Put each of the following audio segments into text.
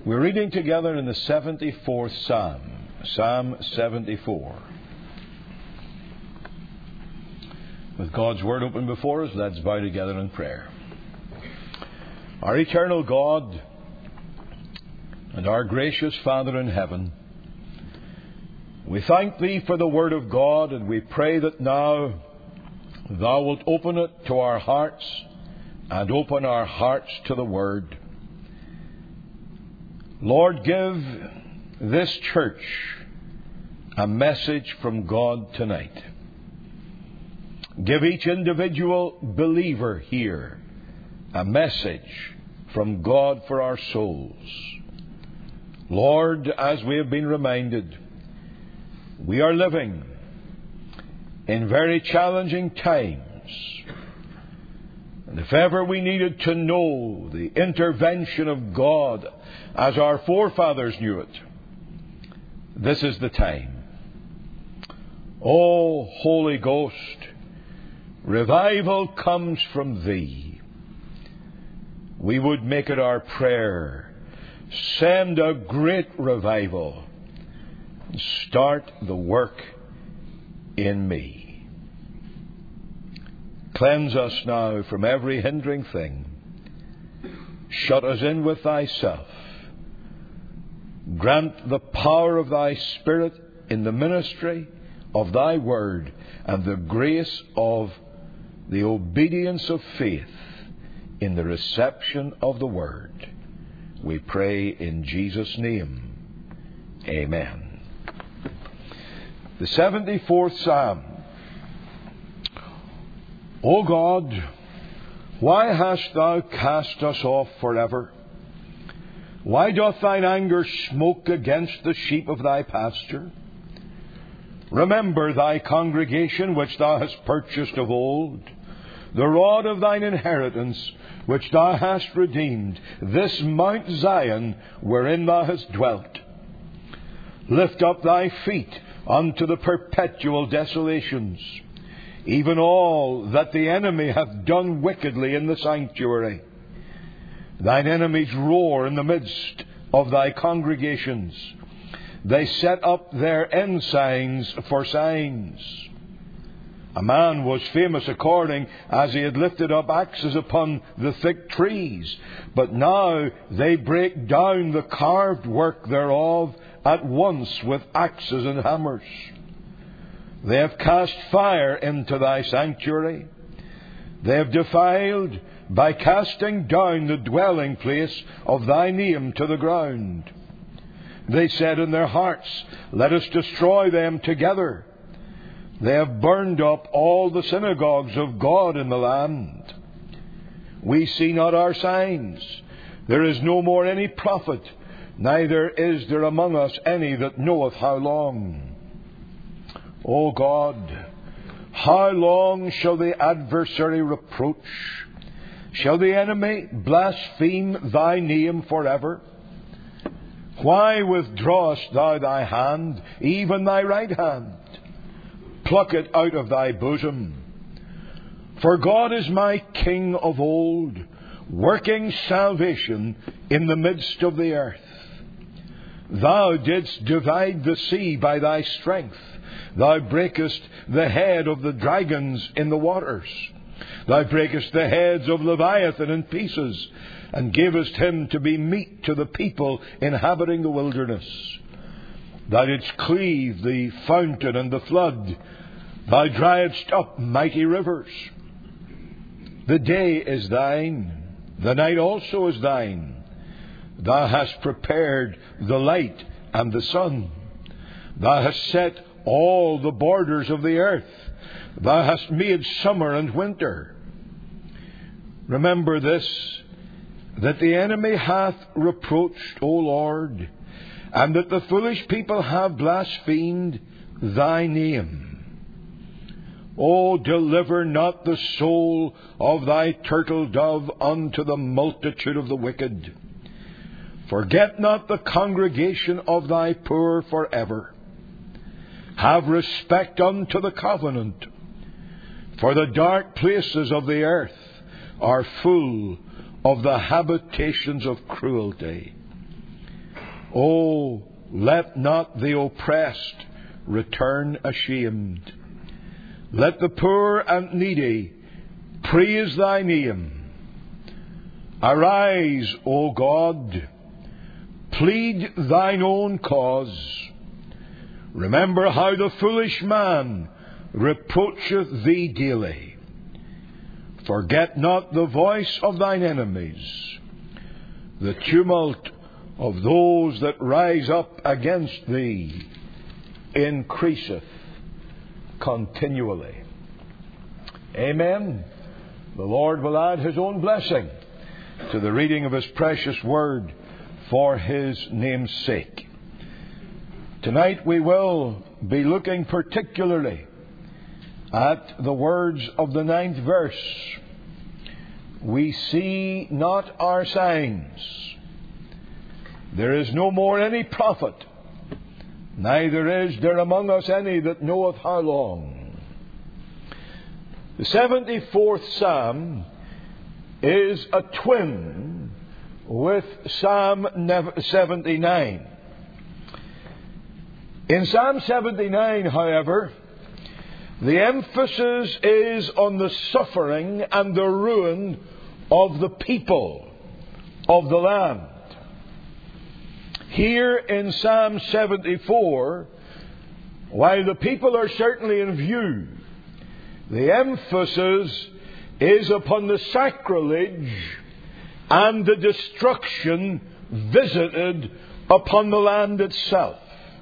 We're reading together in the 74th Psalm, Psalm 74. With God's Word open before us, let's bow together in prayer. Our eternal God and our gracious Father in heaven, we thank Thee for the Word of God, and we pray that now Thou wilt open it to our hearts and open our hearts to the Word. Lord, give this church a message from God tonight. Give each individual believer here a message from God for our souls. Lord, as we have been reminded, we are living in very challenging times. And if ever we needed to know the intervention of God as our forefathers knew it, this is the time. O Holy Ghost, revival comes from Thee. We would make it our prayer. Send a great revival. Start the work in me. Cleanse us now from every hindering thing. Shut us in with Thyself. Grant the power of Thy Spirit in the ministry of Thy Word and the grace of the obedience of faith in the reception of the Word. We pray in Jesus' name. Amen. The 74th Psalm. O God, why hast Thou cast us off forever? Why doth Thine anger smoke against the sheep of Thy pasture? Remember Thy congregation which Thou hast purchased of old, the rod of Thine inheritance which Thou hast redeemed, this Mount Zion wherein Thou hast dwelt. Lift up Thy feet unto the perpetual desolations, even all that the enemy hath done wickedly in the sanctuary. Thine enemies roar in the midst of Thy congregations. They set up their ensigns for signs. A man was famous according as he had lifted up axes upon the thick trees, but now they break down the carved work thereof at once with axes and hammers. They have cast fire into Thy sanctuary. They have defiled by casting down the dwelling place of Thy name to the ground. They said in their hearts, let us destroy them together. They have burned up all the synagogues of God in the land. We see not our signs. There is no more any prophet, neither is there among us any that knoweth how long. O God, how long shall the adversary reproach? Shall the enemy blaspheme Thy name forever? Why withdrawest Thou Thy hand, even Thy right hand? Pluck it out of Thy bosom. For God is my King of old, working salvation in the midst of the earth. Thou didst divide the sea by Thy strength. Thou breakest the head of the dragons in the waters. Thou breakest the heads of Leviathan in pieces, and gavest him to be meat to the people inhabiting the wilderness. Thou didst cleave the fountain and the flood. Thou driedst up mighty rivers. The day is Thine, the night also is Thine. Thou hast prepared the light and the sun. Thou hast set all the borders of the earth. Thou hast made summer and winter. Remember this, that the enemy hath reproached, O Lord, and that the foolish people have blasphemed Thy name. O deliver not the soul of Thy turtle dove unto the multitude of the wicked. Forget not the congregation of Thy poor forever. Have respect unto the covenant, for the dark places of the earth are full of the habitations of cruelty. Oh, let not the oppressed return ashamed. Let the poor and needy praise thy name. Arise, O God, plead thine own cause. Remember how the foolish man reproacheth thee daily. Forget not the voice of thine enemies. The tumult of those that rise up against thee increaseth continually. Amen. The Lord will add His own blessing to the reading of His precious word for His name's sake. Tonight we will be looking particularly at the words of the 9th verse. We see not our signs. There is no more any prophet, neither is there among us any that knoweth how long. The 74th Psalm is a twin with Psalm 79. In Psalm 79, however, the emphasis is on the suffering and the ruin of the people of the land. Here in Psalm 74, while the people are certainly in view, the emphasis is upon the sacrilege and the destruction visited upon the land itself.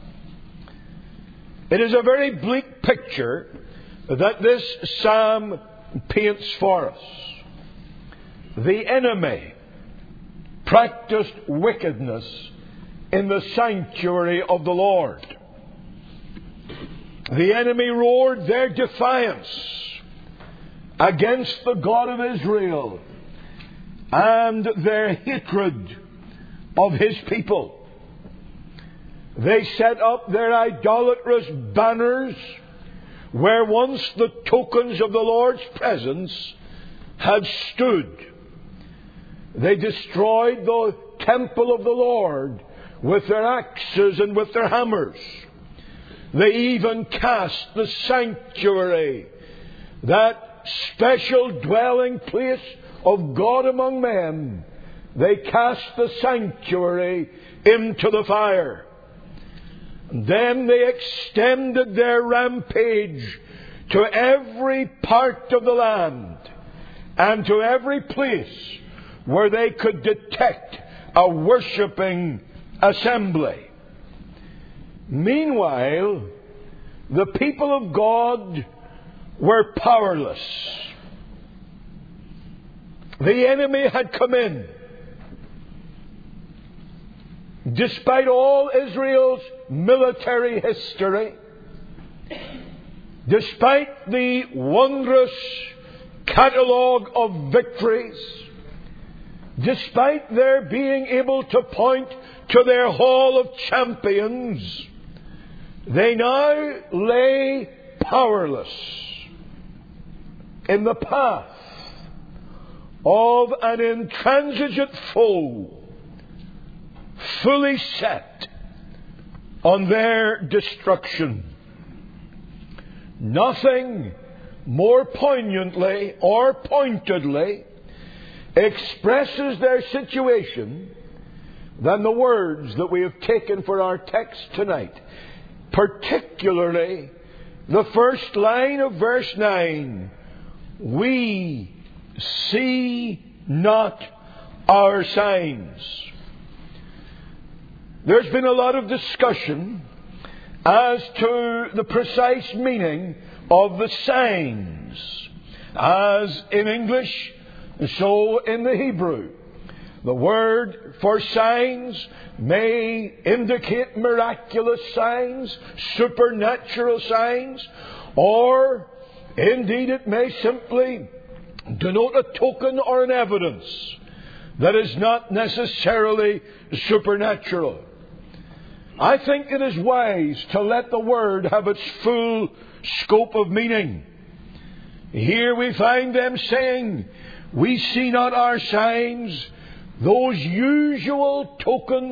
It is a very bleak picture that this psalm paints for us. The enemy practiced wickedness in the sanctuary of the Lord. The enemy roared their defiance against the God of Israel and their hatred of His people. They set up their idolatrous banners where once the tokens of the Lord's presence had stood. They destroyed the temple of the Lord with their axes and with their hammers. They even cast the sanctuary, that special dwelling place of God among men, they cast the sanctuary into the fire. Then they extended their rampage to every part of the land and to every place where they could detect a worshipping assembly. Meanwhile, the people of God were powerless. The enemy had come in. Despite all Israel's military history, despite the wondrous catalogue of victories, despite their being able to point to their hall of champions, they now lay powerless in the path of an intransigent foe, fully set on their destruction. Nothing more poignantly or pointedly expresses their situation than the words that we have taken for our text tonight. Particularly the first line of verse 9. We see not our signs. There's been a lot of discussion as to the precise meaning of the signs, as in English, so in the Hebrew. The word for signs may indicate miraculous signs, supernatural signs, or indeed it may simply denote a token or an evidence that is not necessarily supernatural. I think it is wise to let the word have its full scope of meaning. Here we find them saying, we see not our signs, those usual tokens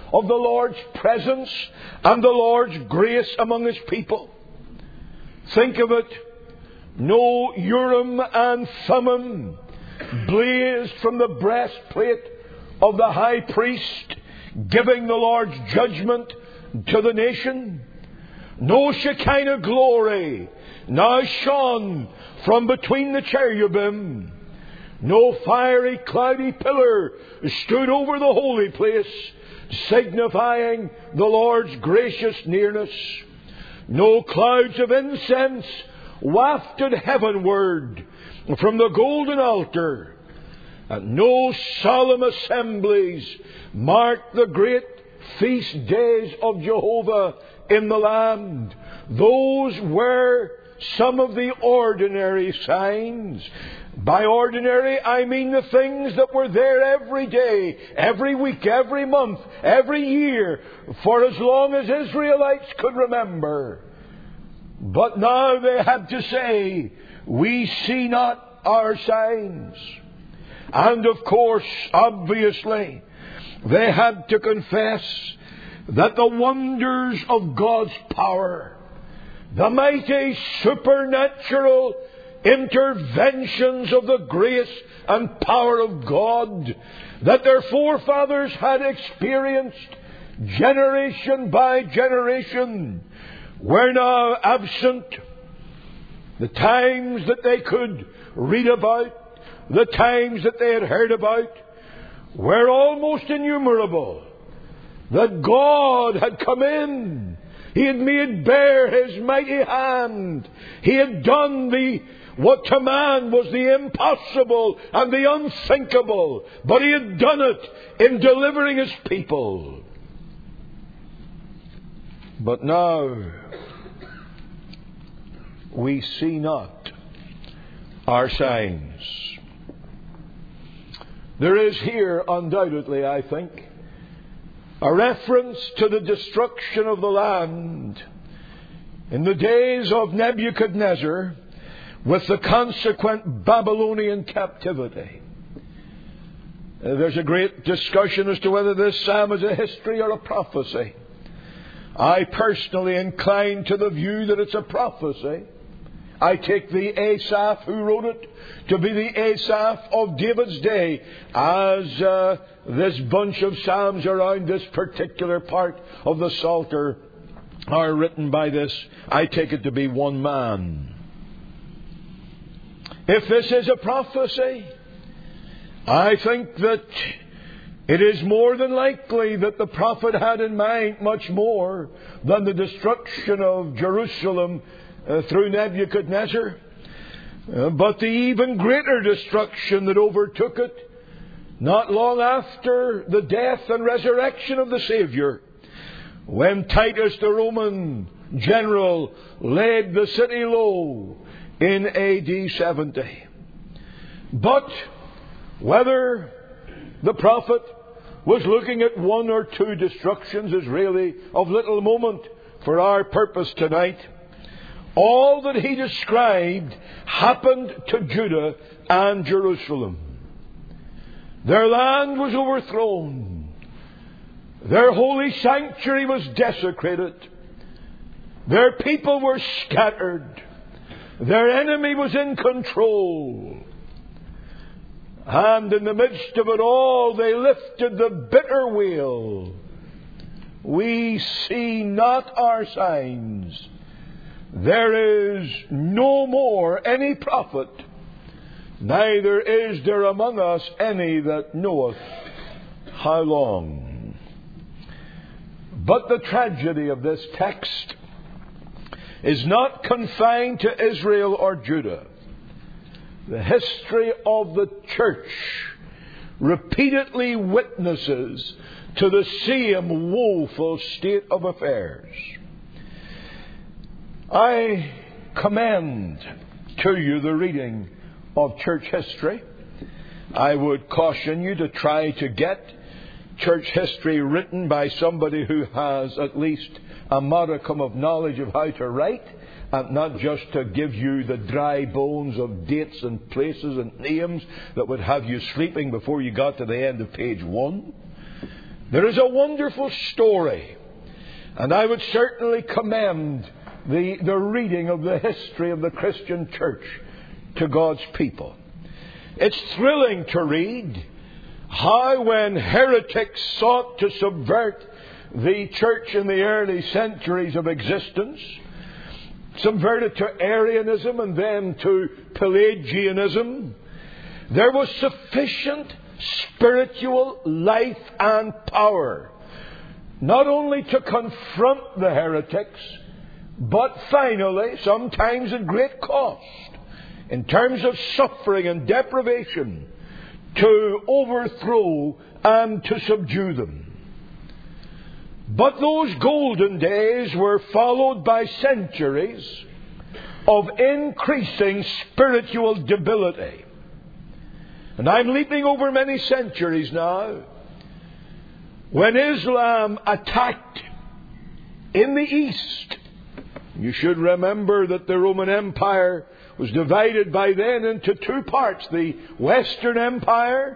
of the Lord's presence and the Lord's grace among His people. Think of it. No Urim and Thummim blazed from the breastplate of the high priest, giving the Lord's judgment to the nation. No Shekinah glory now shone from between the cherubim. No fiery, cloudy pillar stood over the holy place, signifying the Lord's gracious nearness. No clouds of incense wafted heavenward from the golden altar, and no solemn assemblies marked the great feast days of Jehovah in the land. Those were some of the ordinary signs. By ordinary, I mean the things that were there every day, every week, every month, every year, for as long as Israelites could remember. But now they had to say, we see not our signs. And of course, obviously, they had to confess that the wonders of God's power, the mighty supernatural interventions of the grace and power of God that their forefathers had experienced generation by generation, were now absent. The times that they could read about, the times that they had heard about, were almost innumerable. That God had come in. He had made bare His mighty hand. He had done what to man was the impossible and the unthinkable. But He had done it in delivering His people. But now we see not our signs. There is here, undoubtedly, I think, a reference to the destruction of the land in the days of Nebuchadnezzar with the consequent Babylonian captivity. There's a great discussion as to whether this psalm is a history or a prophecy. I personally incline to the view that it's a prophecy. I take the Asaph who wrote it to be the Asaph of David's day, as this bunch of psalms around this particular part of the Psalter are written by this. I take it to be one man. If this is a prophecy, I think that it is more than likely that the prophet had in mind much more than the destruction of Jerusalem through Nebuchadnezzar, but the even greater destruction that overtook it not long after the death and resurrection of the Saviour, when Titus the Roman general laid the city low in AD 70. But whether the prophet was looking at one or two destructions is really of little moment for our purpose tonight. All that he described happened to Judah and Jerusalem. Their land was overthrown. Their holy sanctuary was desecrated. Their people were scattered. Their enemy was in control. And in the midst of it all, they lifted the bitter wail. We see not our signs. There is no more any prophet, neither is there among us any that knoweth how long. But the tragedy of this text is not confined to Israel or Judah. The history of the church repeatedly witnesses to the same woeful state of affairs. I commend to you the reading of church history. I would caution you to try to get church history written by somebody who has at least a modicum of knowledge of how to write, and not just to give you the dry bones of dates and places and names that would have you sleeping before you got to the end of page 1. There is a wonderful story, and I would certainly commend the reading of the history of the Christian church to God's people. It's thrilling to read how, when heretics sought to subvert the church in the early centuries of existence, subverted to Arianism and then to Pelagianism, there was sufficient spiritual life and power not only to confront the heretics, but finally, sometimes at great cost, in terms of suffering and deprivation, to overthrow and to subdue them. But those golden days were followed by centuries of increasing spiritual debility. And I'm leaping over many centuries now. When Islam attacked in the East, you should remember that the Roman Empire was divided by then into two parts. The Western Empire,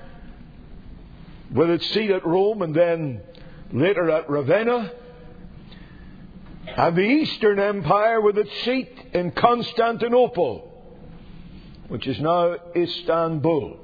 with its seat at Rome and then later at Ravenna, and the Eastern Empire with its seat in Constantinople, which is now Istanbul.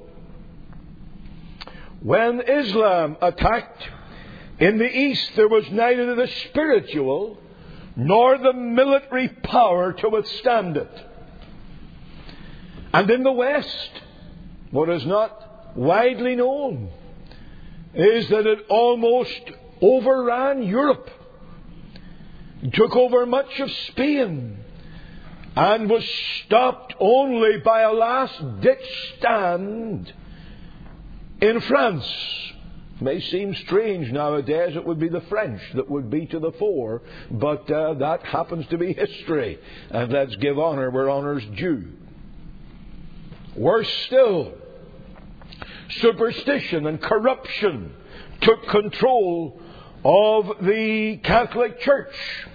When Islam attacked in the East, there was neither the spiritual nor the military power to withstand it. And in the West, what is not widely known is that it almost overran Europe, took over much of Spain, and was stopped only by a last-ditch stand in France. It may seem strange nowadays. It would be the French that would be to the fore, but that happens to be history, and let's give honour where honour's due. Worse still, superstition and corruption took control of the Catholic Church,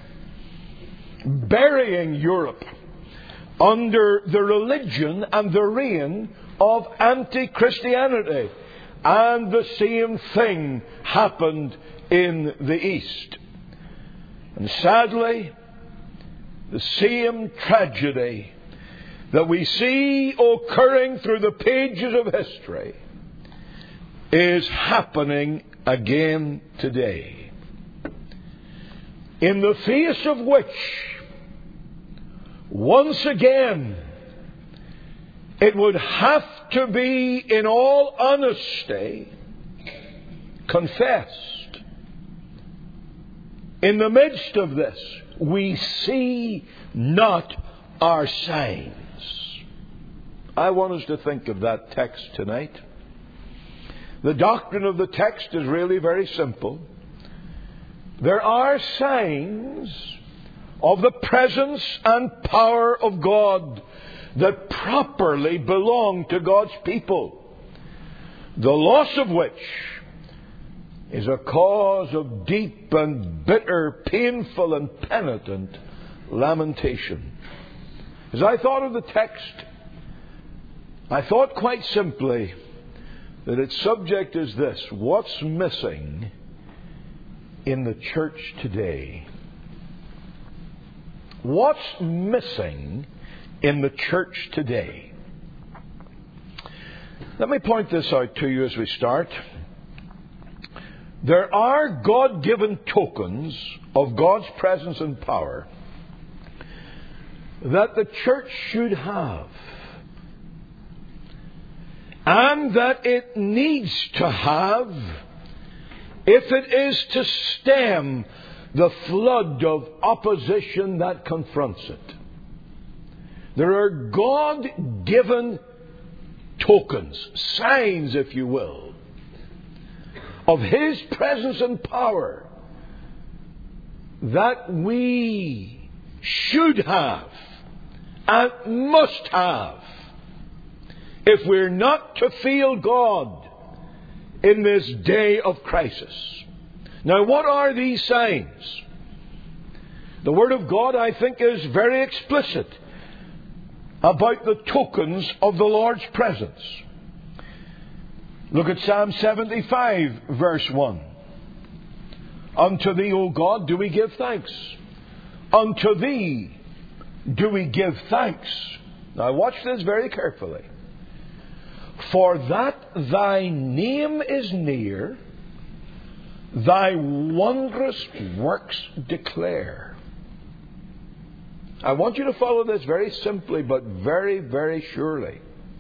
burying Europe under the religion and the reign of anti-Christianity. And the same thing happened in the East. And sadly, the same tragedy that we see occurring through the pages of history is happening again today. In the face of which, once again, it would have to be, in all honesty, confessed. In the midst of this, we see not our signs. I want us to think of that text tonight. The doctrine of the text is really very simple. There are signs of the presence and power of God that properly belong to God's people, the loss of which is a cause of deep and bitter, painful and penitent lamentation. As I thought of the text, I thought quite simply that its subject is this: what's missing in the church today? What's missing in the church today? Let me point this out to you as we start. There are God-given tokens of God's presence and power that the church should have, and that it needs to have if it is to stem the flood of opposition that confronts it. There are God-given tokens, signs, if you will, of His presence and power that we should have and must have if we're not to feel God in this day of crisis. Now, what are these signs? The Word of God, I think, is very explicit about the tokens of the Lord's presence. Look at Psalm 75, verse 1. Unto Thee, O God, do we give thanks. Unto Thee do we give thanks. Now watch this very carefully. For that Thy name is near, Thy wondrous works declare. I want you to follow this very simply, but very, very surely.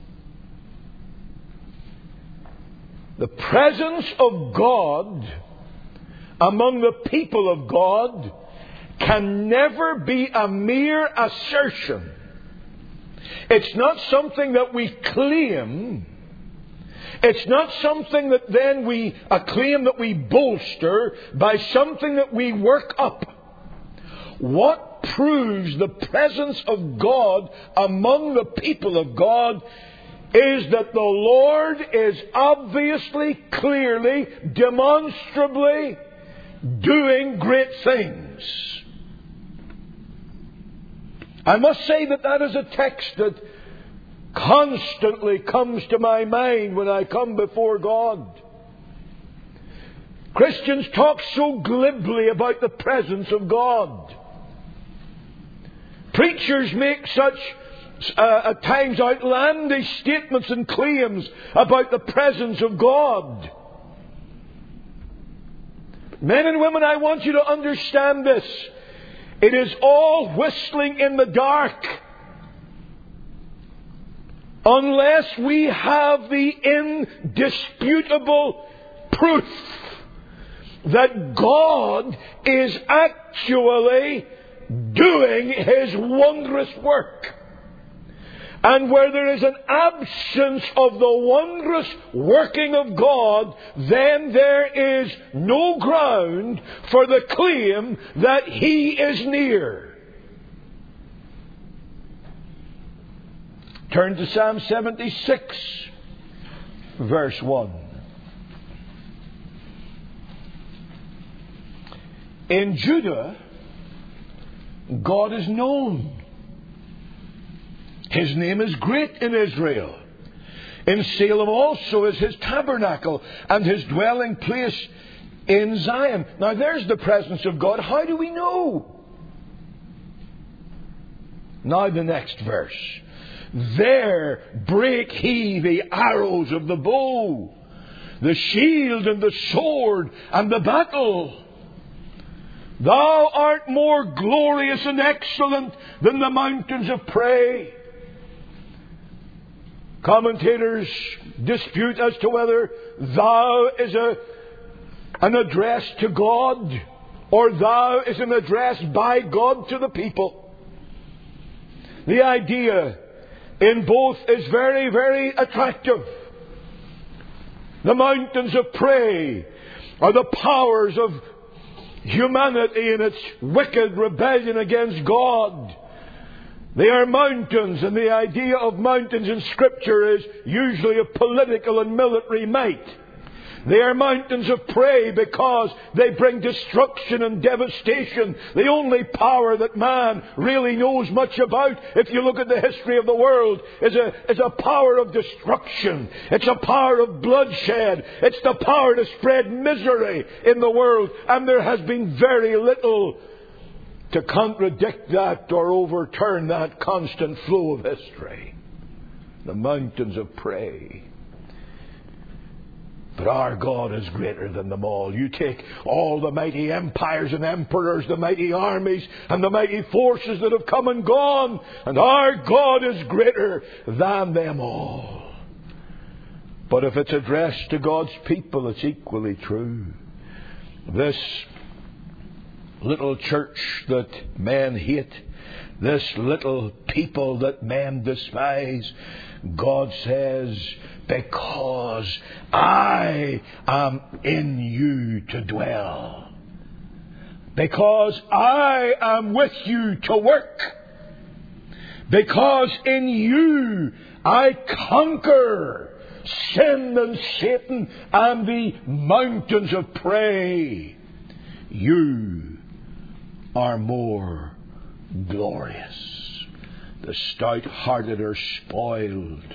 The presence of God among the people of God can never be a mere assertion. It's not something that we claim. It's not something that then a claim that we bolster by something that we work up. What proves the presence of God among the people of God is that the Lord is obviously, clearly, demonstrably doing great things. I must say that is a text that constantly comes to my mind when I come before God. Christians talk so glibly about the presence of God. Preachers make such, at times, outlandish statements and claims about the presence of God. Men and women, I want you to understand this. It is all whistling in the dark unless we have the indisputable proof that God is actually doing His wondrous work. And where there is an absence of the wondrous working of God, then there is no ground for the claim that He is near. Turn to Psalm 76, verse 1. In Judah, God is known. His name is great in Israel. In Salem also is His tabernacle and His dwelling place in Zion. Now there's the presence of God. How do we know? Now the next verse. There brake He the arrows of the bow, the shield and the sword and the battle. Thou art more glorious and excellent than the mountains of prey. Commentators dispute as to whether thou is an address to God or thou is an address by God to the people. The idea in both is very, very attractive. The mountains of prey are the powers of humanity in its wicked rebellion against God. They are mountains, and the idea of mountains in Scripture is usually of political and military might. They are mountains of prey because they bring destruction and devastation. The only power that man really knows much about, if you look at the history of the world, is a power of destruction. It's a power of bloodshed. It's the power to spread misery in the world. And there has been very little to contradict that or overturn that constant flow of history. The mountains of prey. But our God is greater than them all. You take all the mighty empires and emperors, the mighty armies and the mighty forces that have come and gone, and our God is greater than them all. But if it's addressed to God's people, it's equally true. This little church that men hate, this little people that men despise, God says, because I am in you to dwell. Because I am with you to work. Because in you I conquer sin and Satan and the mountains of prey. You are more glorious. The stout-hearted are spoiled.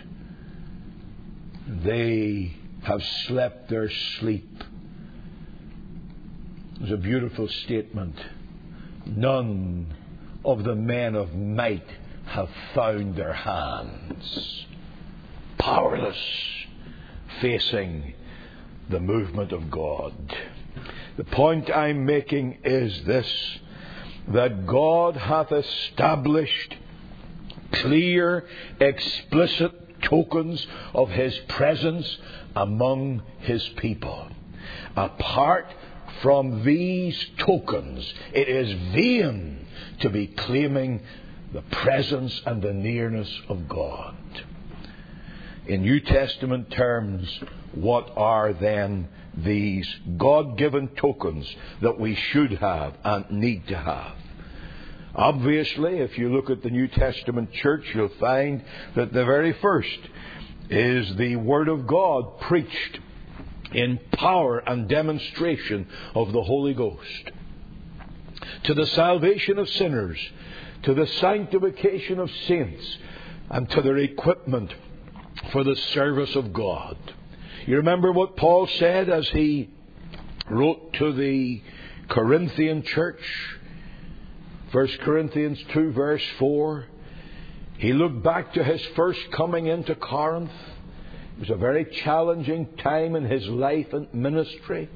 They have slept their sleep. It's a beautiful statement. None of the men of might have found their hands. Powerless, facing the movement of God. The point I'm making is this, that God hath established clear, explicit tokens of His presence among His people. Apart from these tokens, it is vain to be claiming the presence and the nearness of God. In New Testament terms, what are then these God-given tokens that we should have and need to have? Obviously, if you look at the New Testament church, you'll find that the very first is the Word of God preached in power and demonstration of the Holy Ghost, to the salvation of sinners, to the sanctification of saints, and to their equipment for the service of God. You remember what Paul said as he wrote to the Corinthian church? 1 Corinthians 2 verse 4. He looked back to his first coming into Corinth. It was a very challenging time in his life and ministry.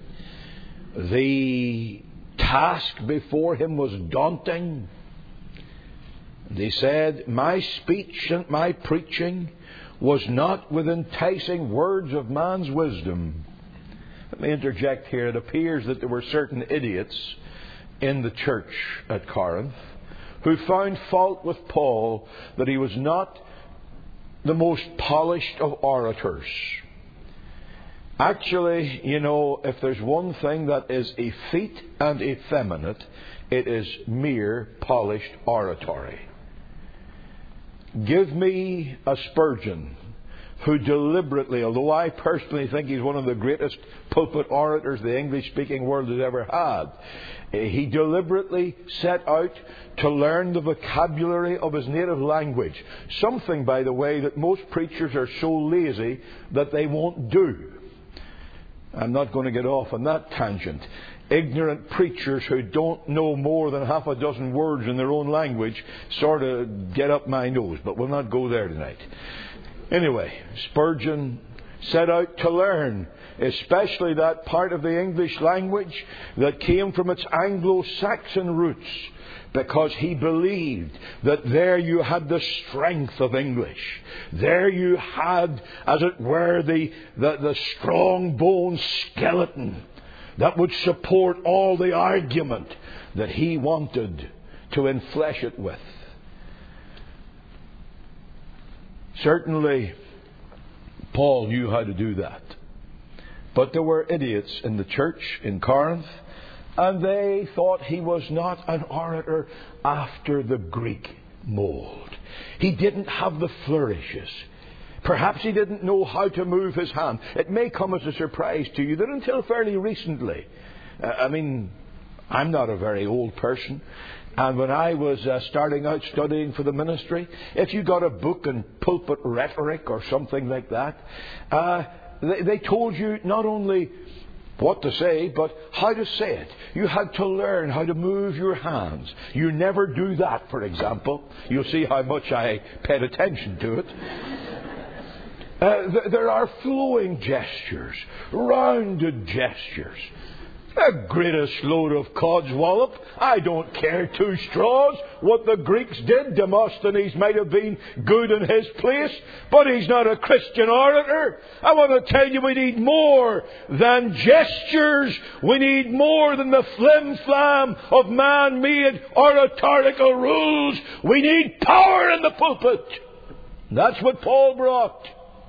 The task before him was daunting. And he said, "My speech and my preaching was not with enticing words of man's wisdom." Let me interject here. It appears that there were certain idiots in the church at Corinth who found fault with Paul that he was not the most polished of orators. Actually, you know, if there's one thing that is effete and effeminate, it is mere polished oratory. Give me a Spurgeon who deliberately, although I personally think he's one of the greatest pulpit orators the English-speaking world has ever had, he deliberately set out to learn the vocabulary of his native language. Something, by the way, that most preachers are so lazy that they won't do. I'm not going to get off on that tangent. Ignorant preachers who don't know more than half a dozen words in their own language sort of get up my nose, but we'll not go there tonight. Anyway, Spurgeon set out to learn, especially that part of the English language that came from its Anglo-Saxon roots, because he believed that there you had the strength of English. There you had, as it were, the strong bone skeleton that would support all the argument that he wanted to enflesh it with. Certainly, Paul knew how to do that. But there were idiots in the church in Corinth, and they thought he was not an orator after the Greek mold. He didn't have the flourishes. Perhaps he didn't know how to move his hand. It may come as a surprise to you that until fairly recently, I'm not a very old person, and when I was starting out studying for the ministry, if you got a book in pulpit rhetoric or something like that, they told you not only what to say, but how to say it. You had to learn how to move your hands. You never do that, for example. You'll see how much I paid attention to it. There are flowing gestures, rounded gestures. The greatest load of codswallop. I don't care 2 straws what the Greeks did. Demosthenes might have been good in his place, but he's not a Christian orator. I want to tell you, we need more than gestures. We need more than the flim-flam of man-made oratorical rules. We need power in the pulpit. That's what Paul brought.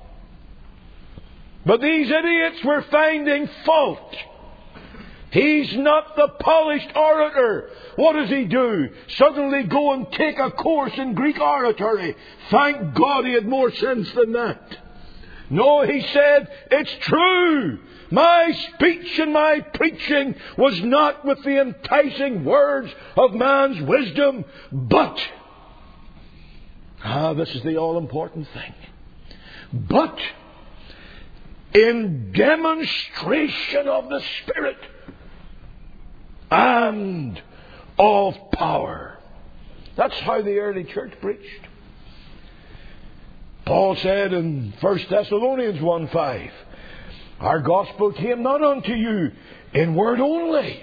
But these idiots were finding fault. He's not the polished orator. What does he do? Suddenly go and take a course in Greek oratory. Thank God he had more sense than that. No, he said, it's true. My speech and my preaching was not with the enticing words of man's wisdom, but, this is the all-important thing, but in demonstration of the Spirit. and of power. That's how the early church preached. Paul said in 1 Thessalonians 1:5, our gospel came not unto you in word only,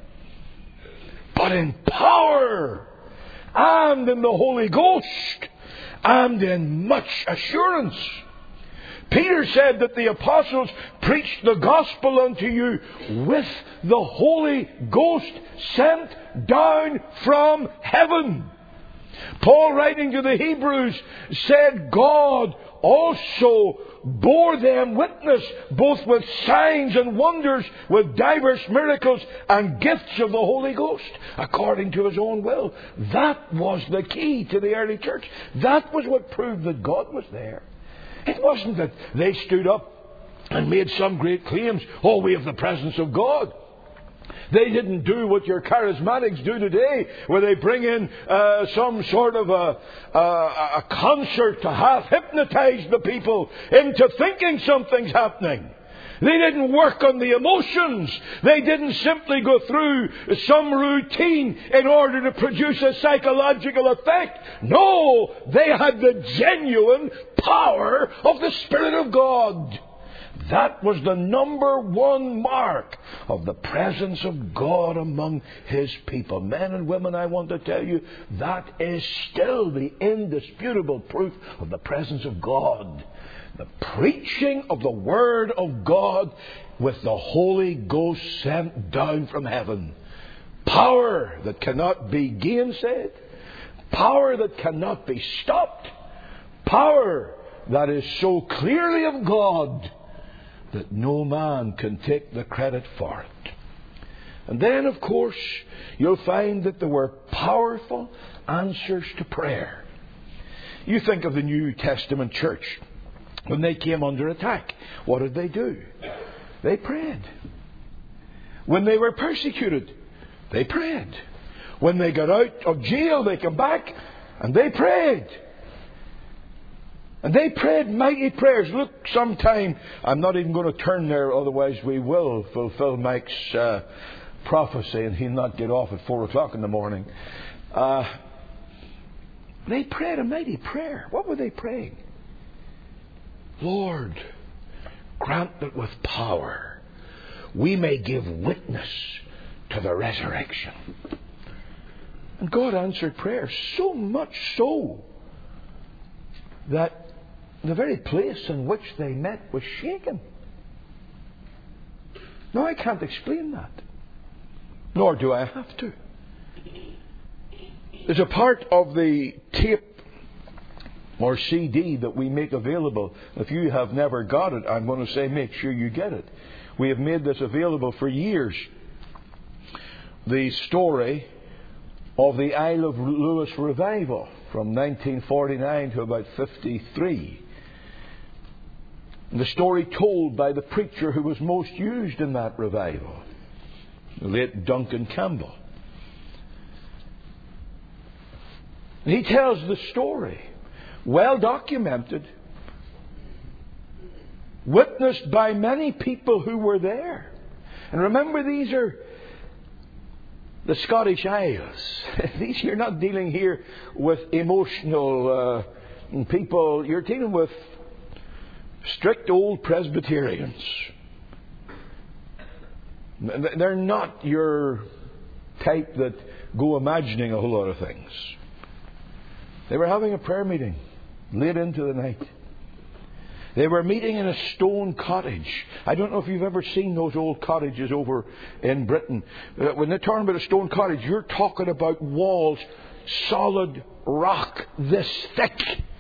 but in power and in the Holy Ghost and in much assurance. Peter said that the apostles preached the gospel unto you with the Holy Ghost sent down from heaven. Paul, writing to the Hebrews, said God also bore them witness, both with signs and wonders, with divers miracles and gifts of the Holy Ghost, according to His own will. That was the key to the early church. That was what proved that God was there. It wasn't that they stood up and made some great claims. Oh, we have the presence of God. They didn't do what your charismatics do today, where they bring in some sort of a concert to half hypnotize the people into thinking something's happening. They didn't work on the emotions. They didn't simply go through some routine in order to produce a psychological effect. No, they had the genuine power of the Spirit of God. That was the number one mark of the presence of God among His people. Men and women, I want to tell you, that is still the indisputable proof of the presence of God. The preaching of the Word of God with the Holy Ghost sent down from heaven. Power that cannot be gainsaid. Power that cannot be stopped. Power that is so clearly of God that no man can take the credit for it. And then, of course, you'll find that there were powerful answers to prayer. You think of the New Testament church. When they came under attack, what did they do? They prayed. When they were persecuted, they prayed. When they got out of jail, they came back and they prayed. And they prayed mighty prayers. Look, sometime, I'm not even going to turn there, otherwise we will fulfill Mike's prophecy and he'll not get off at 4 o'clock in the morning. They prayed a mighty prayer. What were they praying? Lord, grant that with power we may give witness to the resurrection. And God answered prayer, so much so that the very place in which they met was shaken. Now, I can't explain that, nor do I have to. There's a part of the tape or CD that we make available. If you have never got it, I'm going to say make sure you get it. We have made this available for years. The story of the Isle of Lewis revival from 1949 to about 53. The story told by the preacher who was most used in that revival, the late Duncan Campbell. And he tells the story, well documented, witnessed by many people who were there. And remember, these are the Scottish Isles. You're not dealing here with emotional people. You're dealing with strict old Presbyterians. They're not your type that go imagining a whole lot of things. They were having a prayer meeting late into the night. They were meeting in a stone cottage. I don't know if you've ever seen those old cottages over in Britain. When they're talking about a stone cottage, you're talking about walls, solid rock this thick.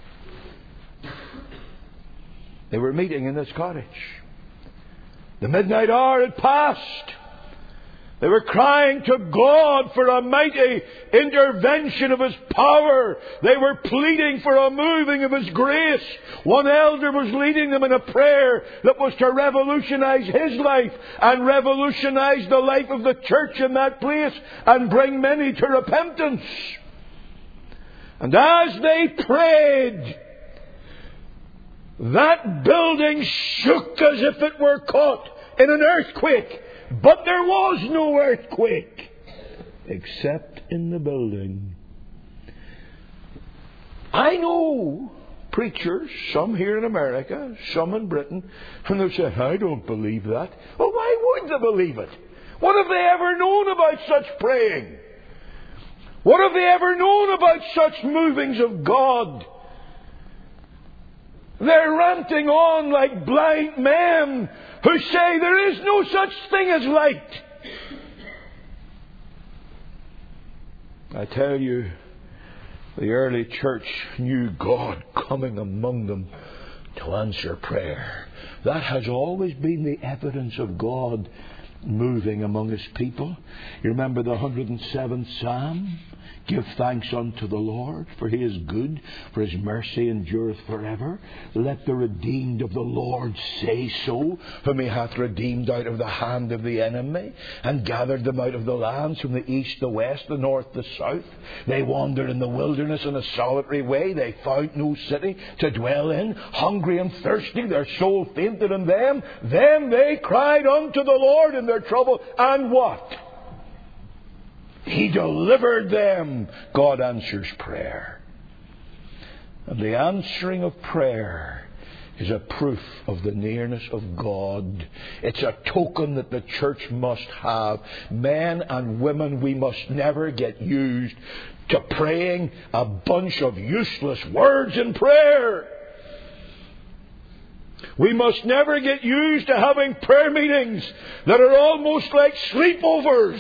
They were meeting in this cottage. The midnight hour had passed. They were crying to God for a mighty intervention of His power. They were pleading for a moving of His grace. One elder was leading them in a prayer that was to revolutionize his life and revolutionize the life of the church in that place and bring many to repentance. And as they prayed, that building shook as if it were caught in an earthquake. But there was no earthquake. except in the building. I know preachers, some here in America, some in Britain, and they'll say, I don't believe that. Well, why would they believe it? What have they ever known about such praying? What have they ever known about such movings of God? They're ranting on like blind men who say there is no such thing as light. I tell you, the early church knew God coming among them to answer prayer. That has always been the evidence of God moving among His people. You remember the 107th Psalm? Give thanks unto the Lord, for He is good, for His mercy endureth forever. Let the redeemed of the Lord say so, whom He hath redeemed out of the hand of the enemy, and gathered them out of the lands from the east, the west, the north, the south. They wandered in the wilderness in a solitary way. They found no city to dwell in. Hungry and thirsty, their soul fainted in them. Then they cried unto the Lord in their trouble, and what? He delivered them. God answers prayer. And the answering of prayer is a proof of the nearness of God. It's a token that the church must have. Men and women, we must never get used to praying a bunch of useless words in prayer. We must never get used to having prayer meetings that are almost like sleepovers.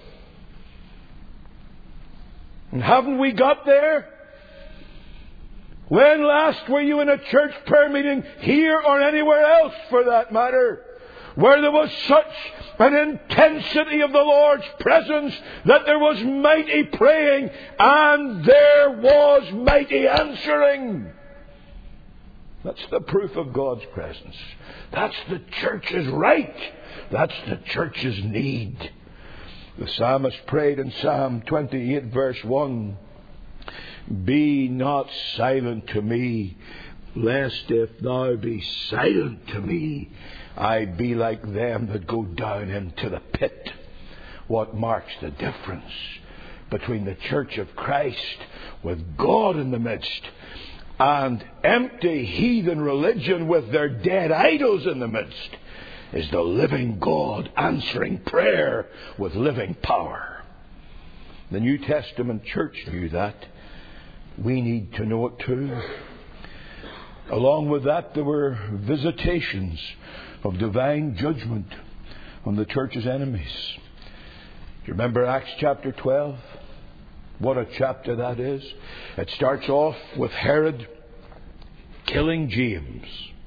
And haven't we got there? When last were you in a church prayer meeting, here or anywhere else for that matter, where there was such an intensity of the Lord's presence that there was mighty praying and there was mighty answering? That's the proof of God's presence. That's the church's right. That's the church's need. The psalmist prayed in Psalm 28 verse 1, Be not silent to me, lest if thou be silent to me, I be like them that go down into the pit. What marks the difference between the church of Christ with God in the midst and empty heathen religion with their dead idols in the midst is the living God answering prayer with living power. The New Testament church knew that. We need to know it too. Along with that, there were visitations of divine judgment on the church's enemies. Do you remember Acts chapter 12? What a chapter that is. It starts off with Herod killing James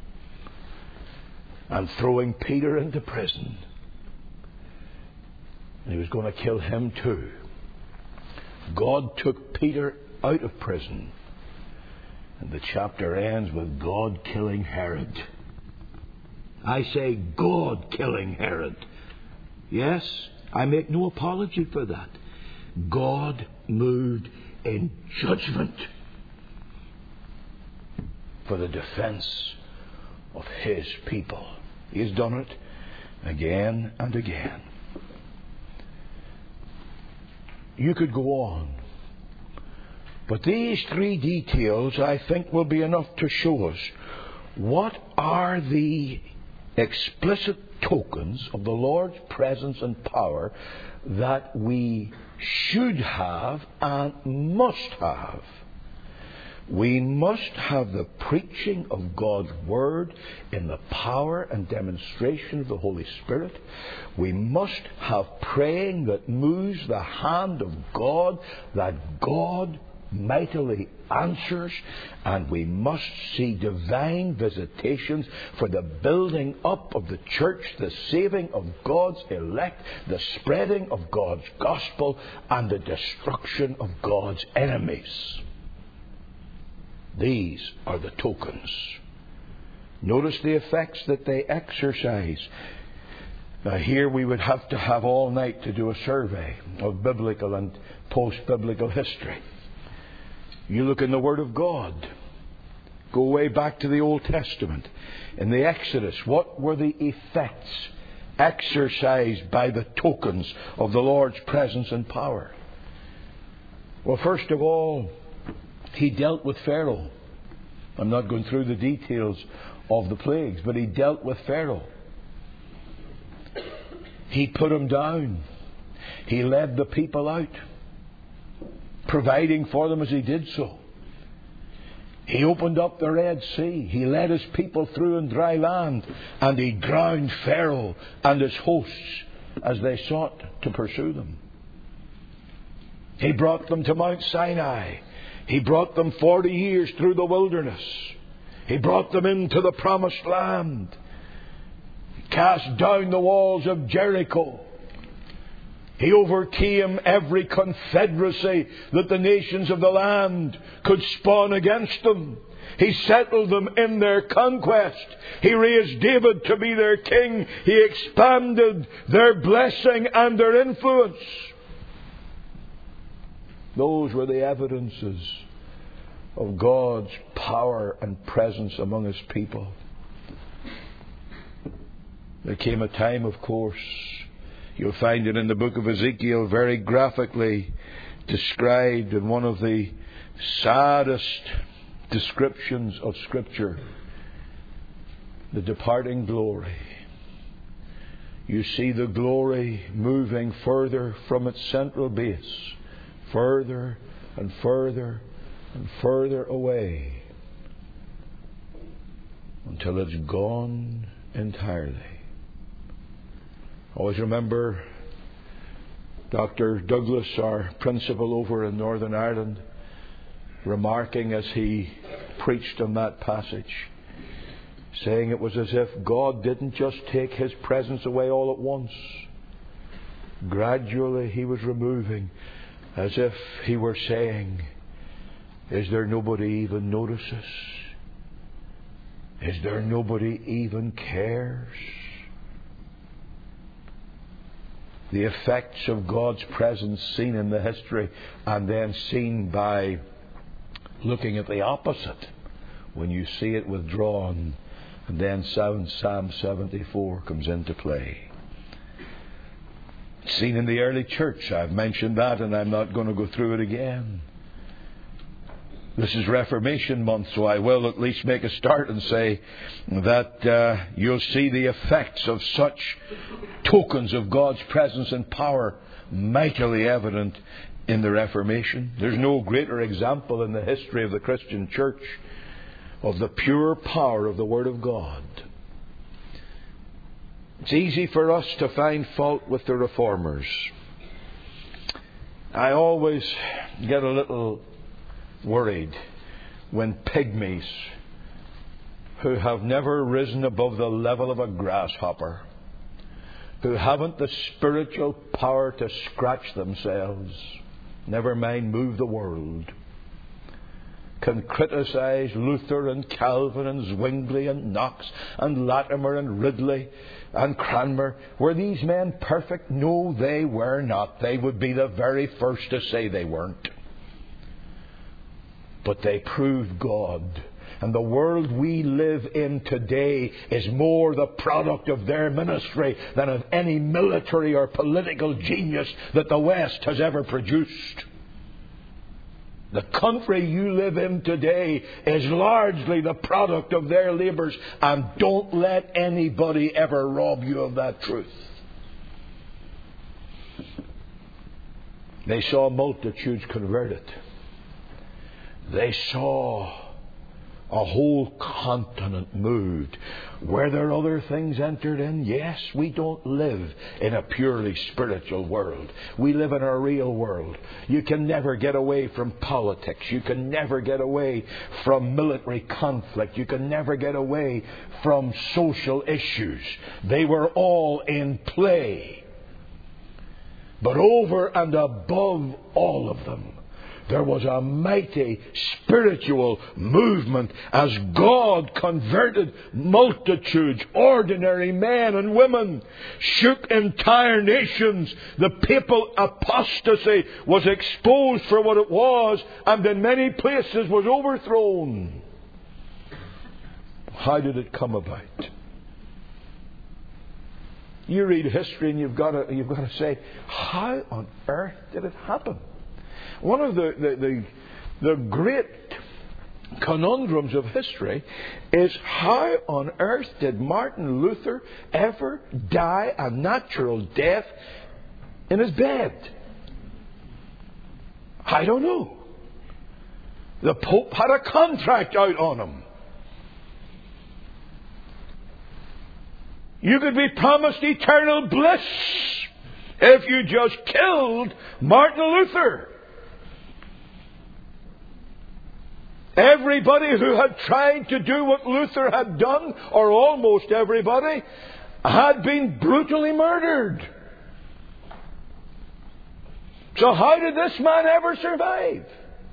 and throwing Peter into prison. And he was going to kill him too. God took Peter out of prison. And the chapter ends with God killing Herod. I say God killing Herod. Yes, I make no apology for that. God moved in judgment for the defense of His people. He has done it again and again. You could go on. But these three details, I think, will be enough to show us what are the explicit tokens of the Lord's presence and power that we should have and must have. We must have the preaching of God's Word in the power and demonstration of the Holy Spirit. We must have praying that moves the hand of God, that God mightily answers, and we must see divine visitations for the building up of the church, the saving of God's elect, the spreading of God's gospel, and the destruction of God's enemies. These are the tokens. Notice the effects that they exercise. Now here we would have to have all night to do a survey of biblical and post-biblical history. You look in the Word of God. Go way back to the Old Testament. In the Exodus, what were the effects exercised by the tokens of the Lord's presence and power? Well, first of all, He dealt with Pharaoh. I'm not going through the details of the plagues, but He dealt with Pharaoh. He put him down. He led the people out, providing for them as He did so. He opened up the Red Sea. He led His people through in dry land, and He drowned Pharaoh and his hosts as they sought to pursue them. He brought them to Mount Sinai. He brought them 40 years through the wilderness. He brought them into the promised land. He cast down the walls of Jericho. He overcame every confederacy that the nations of the land could spawn against them. He settled them in their conquest. He raised David to be their king. He expanded their blessing and their influence. Those were the evidences of God's power and presence among His people. There came a time, of course, you'll find it in the book of Ezekiel very graphically described in one of the saddest descriptions of Scripture. The departing glory. You see the glory moving further from its central base, further and further and further away, until it's gone entirely. Always remember Dr. Douglas, our principal over in Northern Ireland, remarking as he preached on that passage, saying it was as if God didn't just take His presence away all at once. Gradually He was removing, as if He were saying, is there nobody even notices? Is there nobody even cares? The effects of God's presence seen in the history, and then seen by looking at the opposite when you see it withdrawn, and then Psalm 74 comes into play. Seen in the early church. I've mentioned that, and I'm not going to go through it again. This is Reformation Month, so I will at least make a start and say that you'll see the effects of such tokens of God's presence and power mightily evident in the Reformation. There's no greater example in the history of the Christian church of the pure power of the Word of God. It's easy for us to find fault with the Reformers. I always get a little worried when pygmies who have never risen above the level of a grasshopper, who haven't the spiritual power to scratch themselves, never mind move the world, can criticize Luther and Calvin and Zwingli and Knox and Latimer and Ridley and Cranmer. Were these men perfect? No, they were not. They would be the very first to say they weren't. But they proved God. And the world we live in today is more the product of their ministry than of any military or political genius that the West has ever produced. The country you live in today is largely the product of their labours, and don't let anybody ever rob you of that truth. They saw multitudes converted. They saw a whole continent moved. Were there other things entered in? Yes, we don't live in a purely spiritual world. We live in a real world. You can never get away from politics. You can never get away from military conflict. You can never get away from social issues. They were all in play. But over and above all of them, there was a mighty spiritual movement as God converted multitudes, ordinary men and women, shook entire nations. The papal apostasy was exposed for what it was, and in many places was overthrown. How did it come about? You read history and you've got to say, how on earth did it happen? One of the great conundrums of history is, how on earth did Martin Luther ever die a natural death in his bed? I don't know. The Pope had a contract out on him. You could be promised eternal bliss if you just killed Martin Luther. Everybody who had tried to do what Luther had done, or almost everybody, had been brutally murdered. So how did this man ever survive?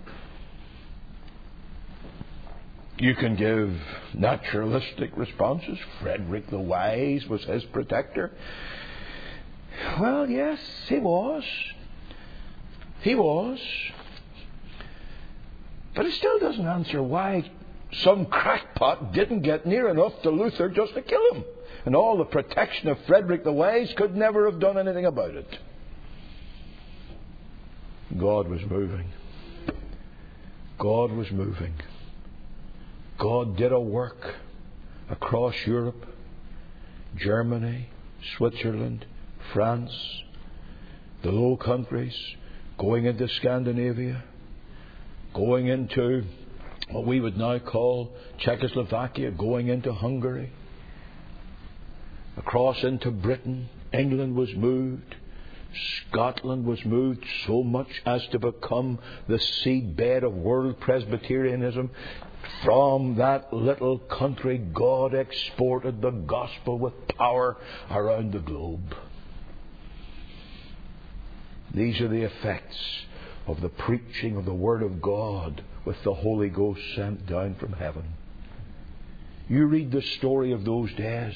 You can give naturalistic responses. Frederick the Wise was his protector. Well, yes, he was. He was. But it still doesn't answer why some crackpot didn't get near enough to Luther just to kill him. And all the protection of Frederick the Wise could never have done anything about it. God was moving. God was moving. God did a work across Europe, Germany, Switzerland, France, the Low Countries, going into Scandinavia, going into what we would now call Czechoslovakia, going into Hungary, across into Britain. England was moved. Scotland was moved so much as to become the seedbed of world Presbyterianism. From that little country, God exported the gospel with power around the globe. These are the effects of the preaching of the Word of God with the Holy Ghost sent down from heaven. You read the story of those days.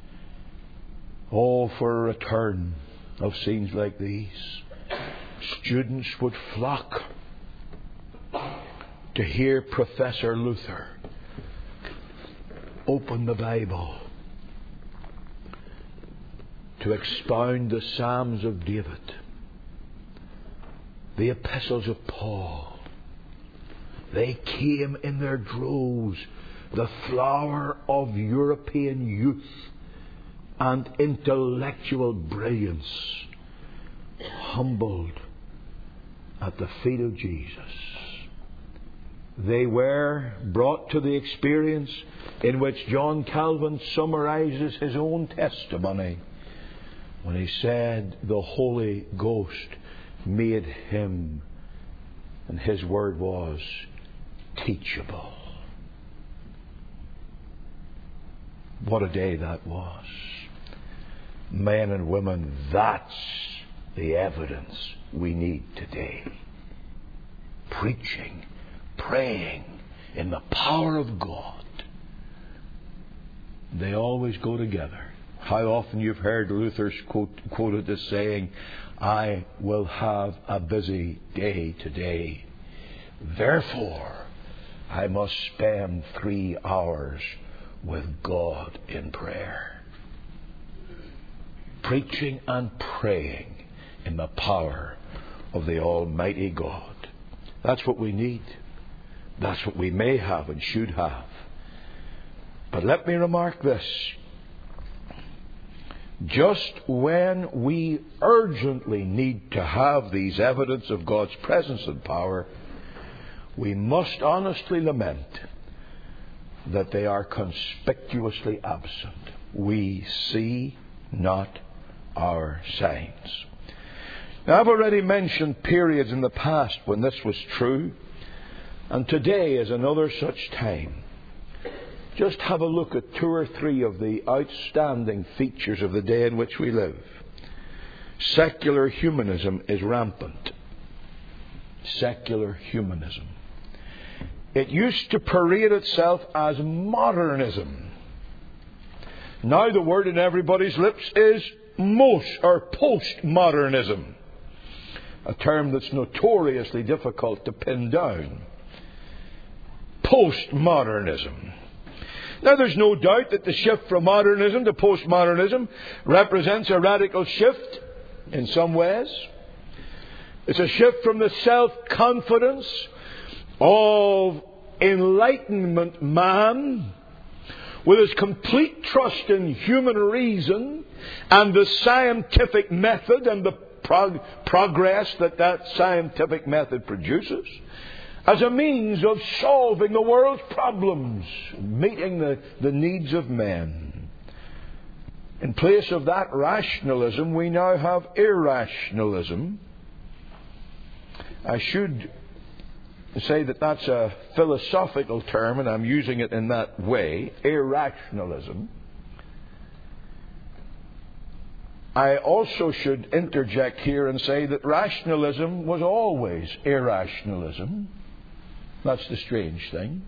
Oh, for a return of scenes like these. Students would flock to hear Professor Luther open the Bible to expound the Psalms of David, the epistles of Paul. They came in their droves, the flower of European youth and intellectual brilliance, humbled at the feet of Jesus. They were brought to the experience in which John Calvin summarizes his own testimony when he said the Holy Ghost made him, and his word was, teachable. What a day that was. Men and women, that's the evidence we need today. Preaching, praying in the power of God. They always go together. How often you've heard Luther quoted as saying, I will have a busy day today. Therefore, I must spend 3 hours with God in prayer. Preaching and praying in the power of the Almighty God. That's what we need. That's what we may have and should have. But let me remark this. Just when we urgently need to have these evidence of God's presence and power, we must honestly lament that they are conspicuously absent. We see not our signs. Now, I've already mentioned periods in the past when this was true, and today is another such time. Just have a look at 2 or 3 of the outstanding features of the day in which we live. Secular humanism is rampant. Secular humanism. It used to parade itself as modernism. Now the word in everybody's lips is postmodernism. A term that's notoriously difficult to pin down. Postmodernism. Now, there's no doubt that the shift from modernism to postmodernism represents a radical shift in some ways. It's a shift from the self-confidence of Enlightenment man, with his complete trust in human reason and the scientific method and the progress that scientific method produces, as a means of solving the world's problems, meeting the needs of men. In place of that rationalism, we now have irrationalism. I should say that that's a philosophical term, and I'm using it in that way, irrationalism. I also should interject here and say that rationalism was always irrationalism. That's the strange thing.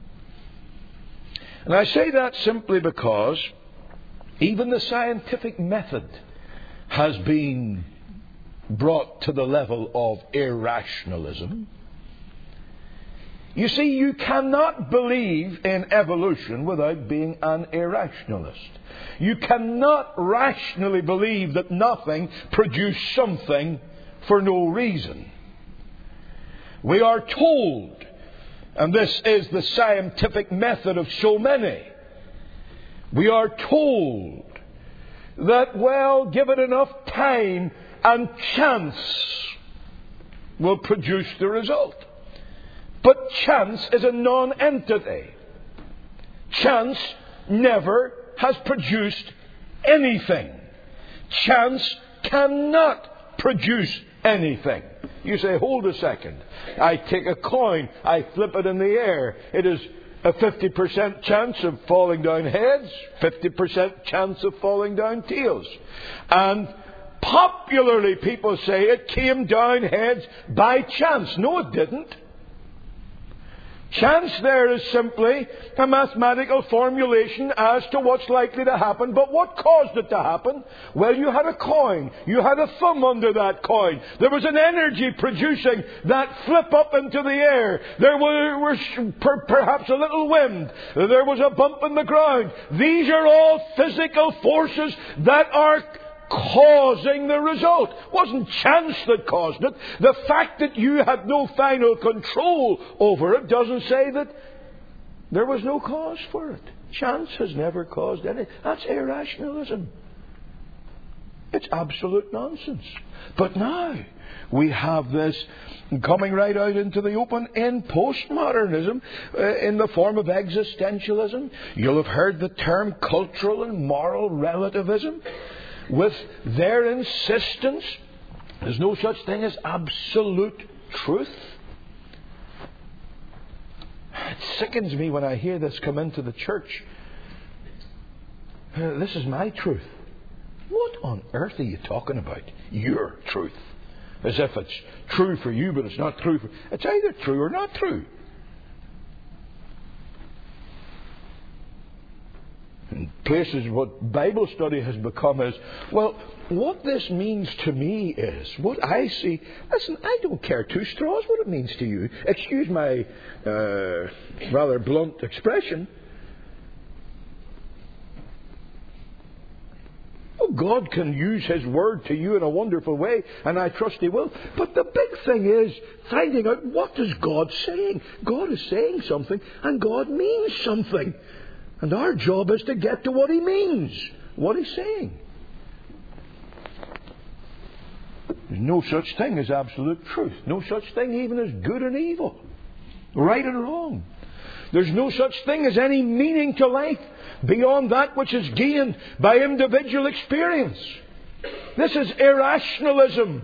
And I say that simply because even the scientific method has been brought to the level of irrationalism. You see, you cannot believe in evolution without being an irrationalist. You cannot rationally believe that nothing produced something for no reason. We are told, and this is the scientific method of so many, we are told that, well, give it enough time and chance will produce the result. But chance is a non-entity. Chance never has produced anything. Chance cannot produce anything. You say, hold a second. I take a coin, I flip it in the air. It is a 50% chance of falling down heads, 50% chance of falling down tails. And popularly people say it came down heads by chance. No, it didn't. Chance there is simply a mathematical formulation as to what's likely to happen. But what caused it to happen? Well, you had a coin. You had a thumb under that coin. There was an energy producing that flip up into the air. There was perhaps a little wind. There was a bump in the ground. These are all physical forces that are causing the result. It wasn't chance that caused it. The fact that you had no final control over it doesn't say that there was no cause for it. Chance has never caused anything. That's irrationalism. It's absolute nonsense. But now we have this coming right out into the open in postmodernism in the form of existentialism. You'll have heard the term cultural and moral relativism, with their insistence there's no such thing as absolute truth. It sickens me when I hear this come into the church. This is my truth. What on earth are you talking about? Your truth. As if it's true for you, but it's not true for... It's either true or not true. In places, what Bible study has become is, well, what this means to me is, what I see, listen, I don't care two straws what it means to you. Excuse my rather blunt expression. Oh, God can use His Word to you in a wonderful way, and I trust He will. But the big thing is finding out, what is God saying? God is saying something, and God means something. And our job is to get to what He means, what He's saying. There's no such thing as absolute truth. No such thing even as good and evil, right and wrong. There's no such thing as any meaning to life beyond that which is gained by individual experience. This is irrationalism.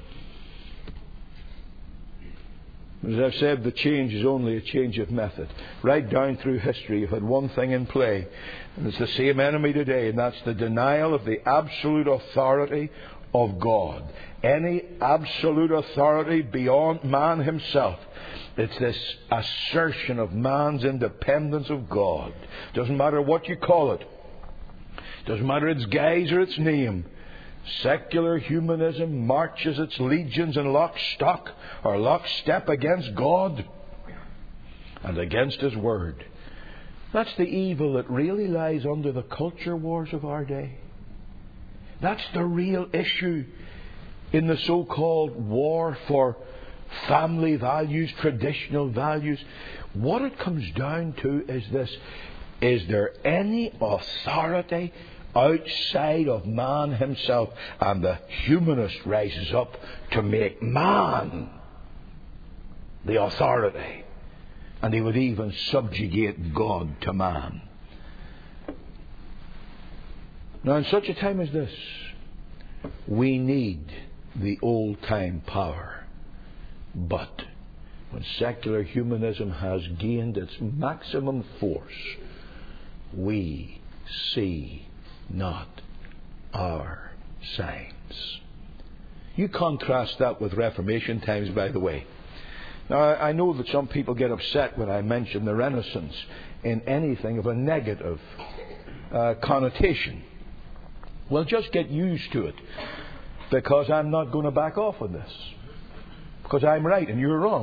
As I've said, the change is only a change of method. Right down through history, you've had one thing in play, and it's the same enemy today, and that's the denial of the absolute authority of God. Any absolute authority beyond man himself. It's this assertion of man's independence of God. Doesn't matter what you call it. Doesn't matter its guise or its name. Secular humanism marches its legions in lockstock or lockstep against God and against His Word. That's the evil that really lies under the culture wars of our day. That's the real issue in the so-called war for family values, traditional values. What it comes down to is this: is there any authority outside of man himself? And the humanist rises up to make man the authority. And he would even subjugate God to man. Now, in such a time as this, we need the old-time power. But when secular humanism has gained its maximum force, we see not our signs. You contrast that with Reformation times, by the way. Now, I know that some people get upset when I mention the Renaissance in anything of a negative connotation. Well, just get used to it, because I'm not going to back off on this. Because I'm right and you're wrong.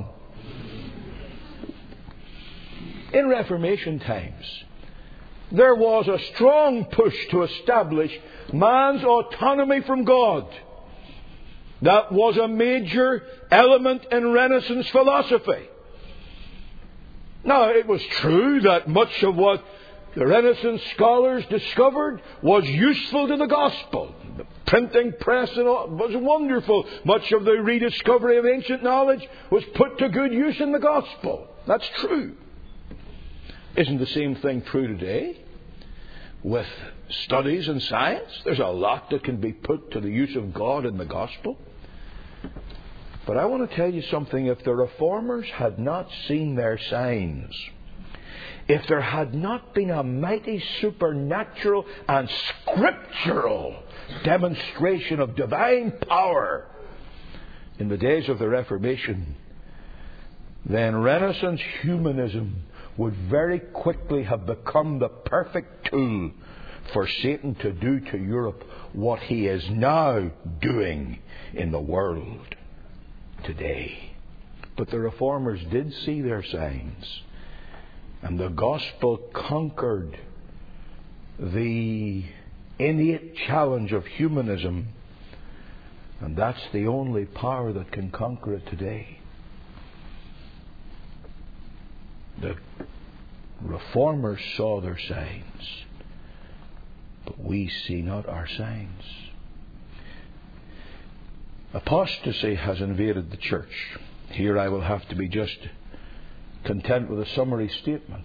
In Reformation times, there was a strong push to establish man's autonomy from God. That was a major element in Renaissance philosophy. Now, it was true that much of what the Renaissance scholars discovered was useful to the gospel. The printing press and all was wonderful. Much of the rediscovery of ancient knowledge was put to good use in the gospel. That's true. Isn't the same thing true today? With studies in science, there's a lot that can be put to the use of God in the gospel. But I want to tell you something. If the Reformers had not seen their signs, if there had not been a mighty supernatural and scriptural demonstration of divine power in the days of the Reformation, then Renaissance humanism would very quickly have become the perfect tool for Satan to do to Europe what he is now doing in the world today. But the Reformers did see their signs, and the gospel conquered the innate challenge of humanism, and that's the only power that can conquer it today. The Reformers saw their signs, but we see not our signs. Apostasy has invaded the church. Here I will have to be just content with a summary statement.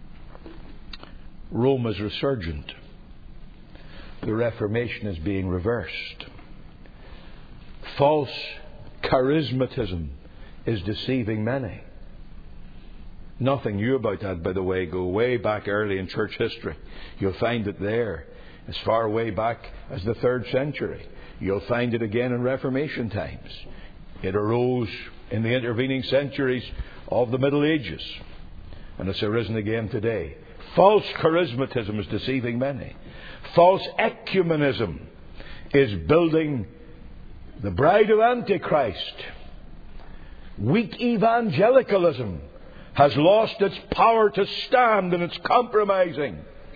Rome is resurgent. The Reformation is being reversed. False charismatism is deceiving many. Nothing new about that, by the way. Go way back early in church history. You'll find it there. As far way back as the 3rd century. You'll find it again in Reformation times. It arose in the intervening centuries of the Middle Ages. And it's arisen again today. False charismatism is deceiving many. False ecumenism is building the bride of Antichrist. Weak evangelicalism has lost its power to stand, and it's compromising.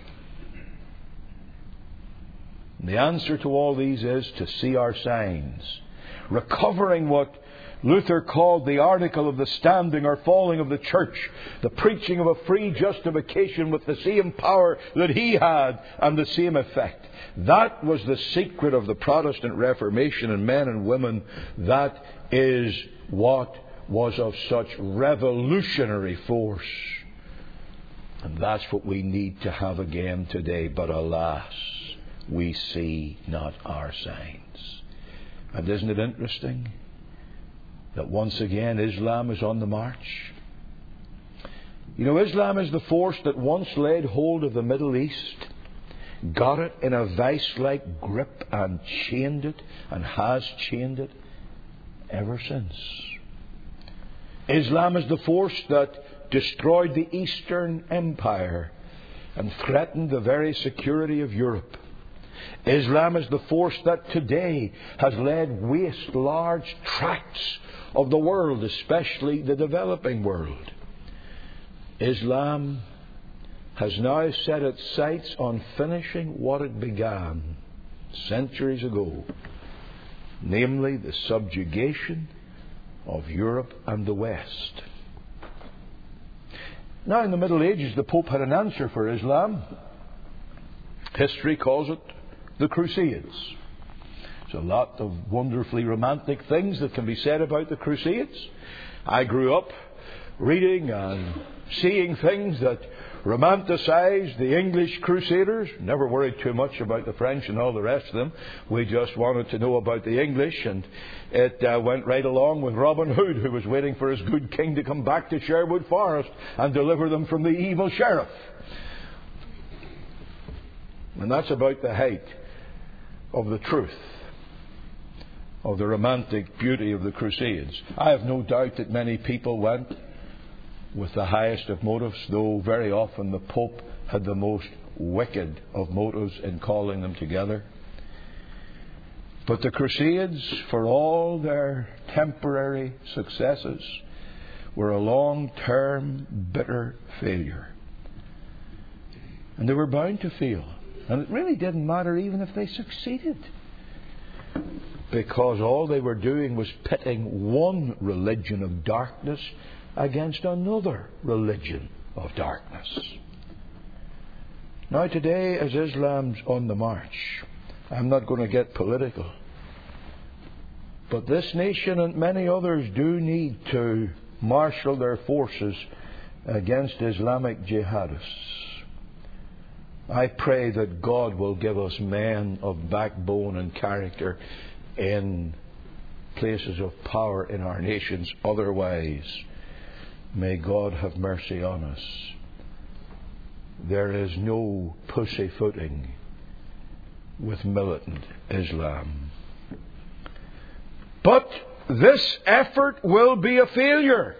The answer to all these is to see our signs. Recovering what Luther called the article of the standing or falling of the church. The preaching of a free justification with the same power that he had and the same effect. That was the secret of the Protestant Reformation, and men and women, that is what was of such revolutionary force. And that's what we need to have again today. But alas, we see not our signs. And isn't it interesting that once again Islam is on the march? You know, Islam is the force that once laid hold of the Middle East, got it in a vice-like grip and chained it, and has chained it ever since. Islam is the force that destroyed the Eastern Empire and threatened the very security of Europe. Islam is the force that today has laid waste large tracts of the world, especially the developing world. Islam has now set its sights on finishing what it began centuries ago, namely the subjugation of Europe and the West. Now, in the Middle Ages, the Pope had an answer for Islam. History calls it the Crusades. There's a lot of wonderfully romantic things that can be said about the Crusades. I grew up reading and seeing things that romanticized the English Crusaders. Never worried too much about the French and all the rest of them. We just wanted to know about the English, and it went right along with Robin Hood, who was waiting for his good king to come back to Sherwood Forest and deliver them from the evil sheriff. And that's about the height of the truth of the romantic beauty of the Crusades. I have no doubt that many people went with the highest of motives, though very often the Pope had the most wicked of motives in calling them together. But the Crusades, for all their temporary successes, were a long-term bitter failure. And they were bound to fail. And it really didn't matter even if they succeeded, because all they were doing was pitting one religion of darkness against another religion of darkness. Now today, as Islam's on the march, I'm not going to get political, but this nation and many others do need to marshal their forces against Islamic jihadists. I pray that God will give us men of backbone and character in places of power in our nations. Otherwise, may God have mercy on us. There is no pussyfooting with militant Islam. But this effort will be a failure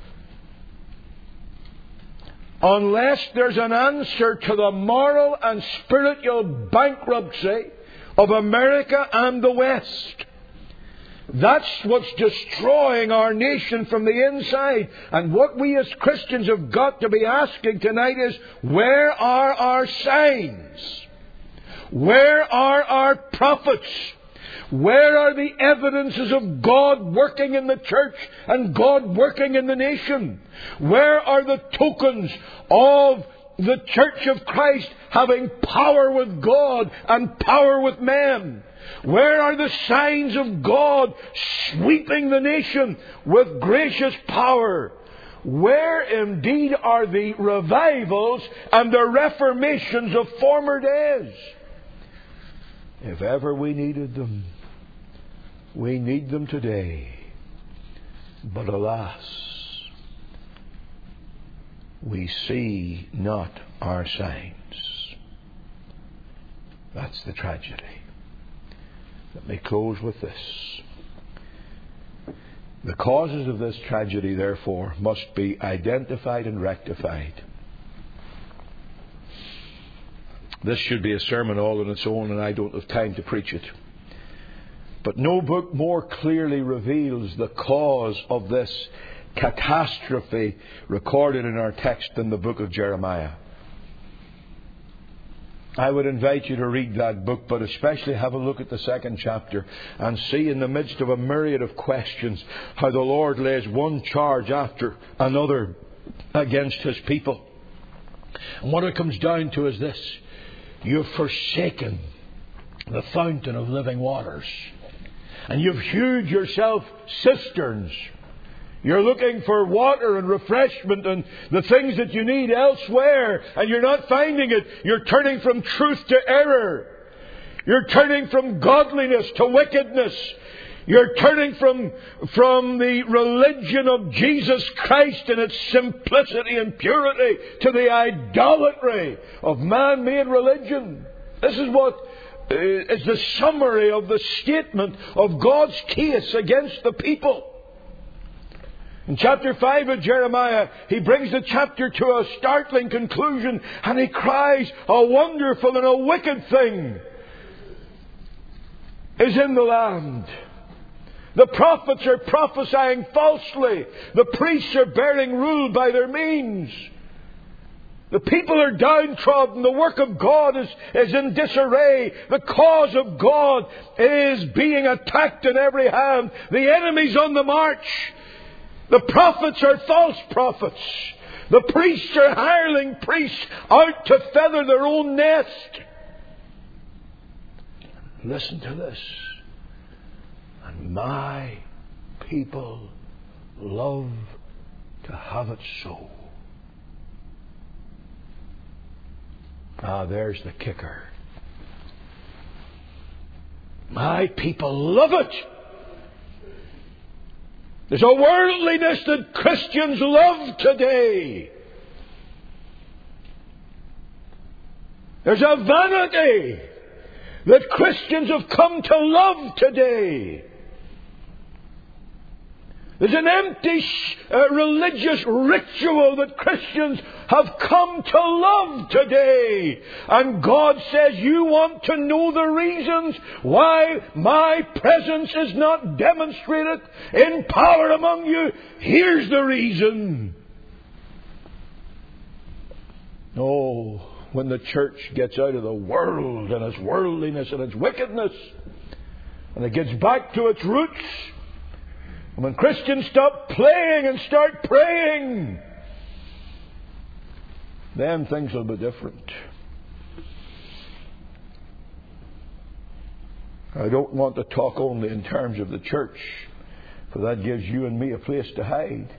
unless there's an answer to the moral and spiritual bankruptcy of America and the West. That's what's destroying our nation from the inside. And what we as Christians have got to be asking tonight is, where are our signs? Where are our prophets? Where are the evidences of God working in the church and God working in the nation? Where are the tokens of the Church of Christ having power with God and power with men? Where are the signs of God sweeping the nation with gracious power? Where indeed are the revivals and the reformations of former days? If ever we needed them, we need them today. But alas, we see not our signs. That's the tragedy. Let me close with this. The causes of this tragedy, therefore, must be identified and rectified. This should be a sermon all on its own, and I don't have time to preach it. But no book more clearly reveals the cause of this catastrophe recorded in our text than the book of Jeremiah. I would invite you to read that book, but especially have a look at the second chapter and see, in the midst of a myriad of questions, how the Lord lays one charge after another against His people. And what it comes down to is this: you've forsaken the fountain of living waters, and you've hewed yourself cisterns. You're looking for water and refreshment and the things that you need elsewhere, and you're not finding it. You're turning from truth to error. You're turning from godliness to wickedness. You're turning from the religion of Jesus Christ in its simplicity and purity to the idolatry of man-made religion. This is what is the summary of the statement of God's case against the people. In chapter 5 of Jeremiah, he brings the chapter to a startling conclusion, and he cries, a wonderful and a wicked thing is in the land. The prophets are prophesying falsely. The priests are bearing rule by their means. The people are downtrodden. The work of God is in disarray. The cause of God is being attacked in every hand. The enemy's on the march. The prophets are false prophets. The priests are hireling priests out to feather their own nest. Listen to this. And my people love to have it so. There's the kicker. My people love it. There's a worldliness that Christians love today. There's a vanity that Christians have come to love today. There's an empty religious ritual that Christians have come to love today. And God says, you want to know the reasons why my presence is not demonstrated in power among you? Here's the reason. Oh, when the church gets out of the world and its worldliness and its wickedness, and it gets back to its roots, and when Christians stop playing and start praying, then things will be different. I don't want to talk only in terms of the church, for that gives you and me a place to hide.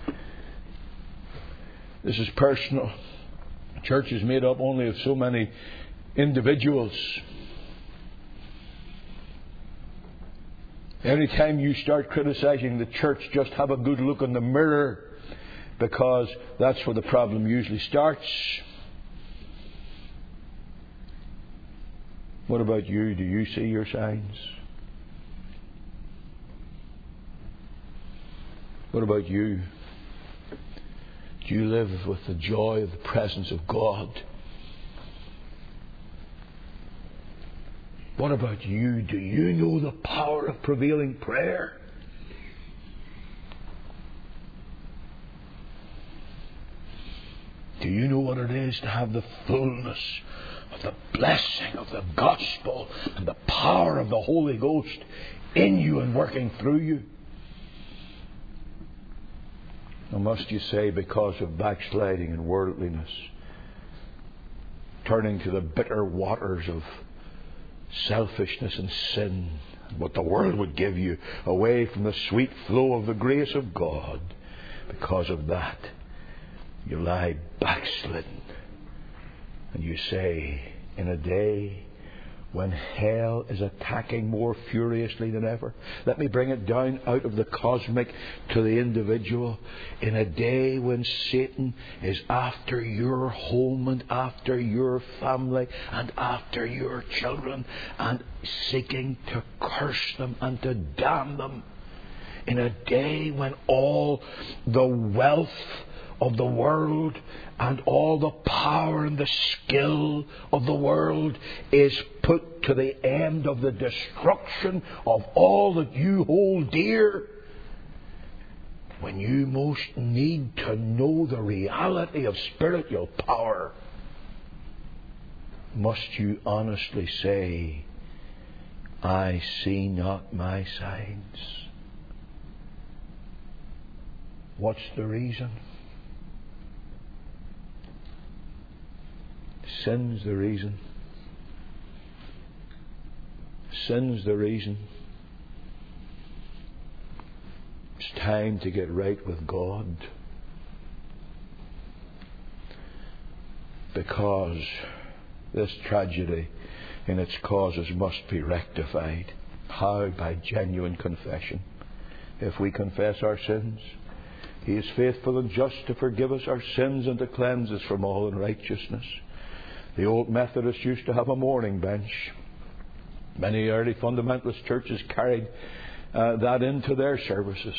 This is personal. The church is made up only of so many individuals. Every time you start criticizing the church, just have a good look in the mirror, because that's where the problem usually starts. What about you? Do you see your signs? What about you? Do you live with the joy of the presence of God? What about you? Do you know the power of prevailing prayer? Do you know what it is to have the fullness of the blessing of the gospel and the power of the Holy Ghost in you and working through you? Or must you say, because of backsliding and worldliness, turning to the bitter waters of selfishness and sin, what the world would give you, away from the sweet flow of the grace of God, because of that you lie backslidden, and you say, in a day when hell is attacking more furiously than ever, let me bring it down out of the cosmic to the individual, in a day when Satan is after your home and after your family and after your children and seeking to curse them and to damn them, in a day when all the wealth of the world and all the power and the skill of the world is put to the end of the destruction of all that you hold dear, when you most need to know the reality of spiritual power, must you honestly say, I see not my signs? What's the reason? Sin's the reason. Sin's the reason. It's time to get right with God, because this tragedy in its causes must be rectified. How? By genuine confession. If we confess our sins, He is faithful and just to forgive us our sins and to cleanse us from all unrighteousness. The old Methodists used to have a mourning bench. Many early fundamentalist churches carried that into their services.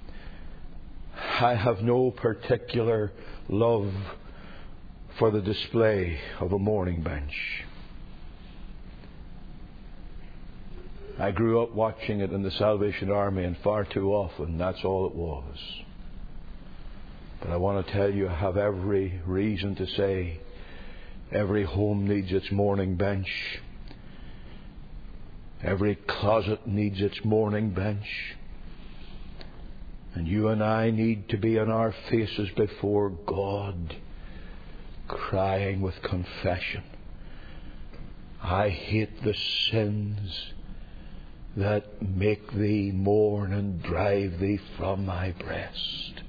I have no particular love for the display of a mourning bench. I grew up watching it in the Salvation Army, and far too often that's all it was. But I want to tell you, I have every reason to say every home needs its mourning bench. Every closet needs its mourning bench. And you and I need to be on our faces before God, crying with confession, I hate the sins that make thee mourn and drive thee from my breast.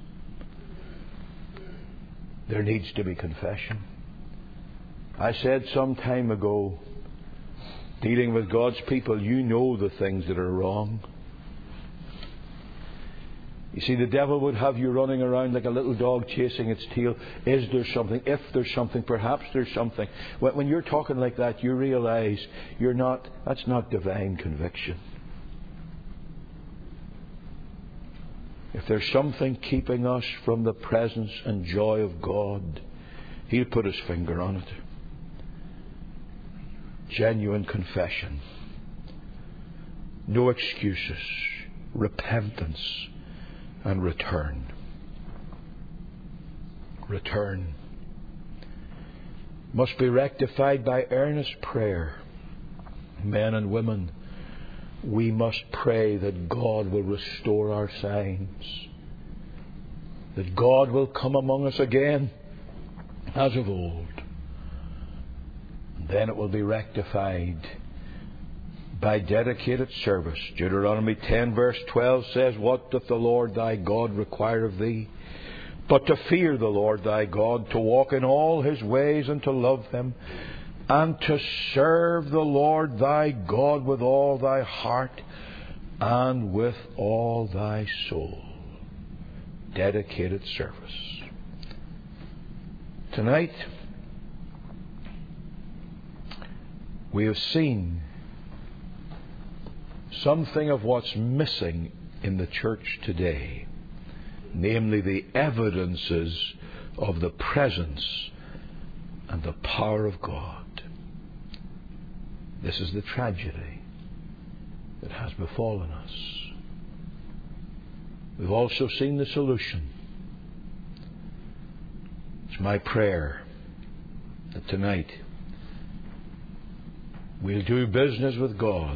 There needs to be confession. I said some time ago, dealing with God's people, you know the things that are wrong. You see, the devil would have you running around like a little dog chasing its tail. Is there something? If there's something, perhaps there's something. When you're talking like that, you realize that's not divine conviction. If there's something keeping us from the presence and joy of God, He'll put His finger on it. Genuine confession. No excuses. Repentance and return. Return. Must be rectified by earnest prayer. Men and women, we must pray that God will restore our signs. That God will come among us again as of old. And then it will be rectified by dedicated service. Deuteronomy 10 verse 12 says, What doth the Lord thy God require of thee? But to fear the Lord thy God, to walk in all His ways and to love Him, and to serve the Lord thy God with all thy heart and with all thy soul. Dedicated service. Tonight, we have seen something of what's missing in the church today, namely the evidences of the presence and the power of God. This is the tragedy that has befallen us. We've also seen the solution. It's my prayer that tonight we'll do business with God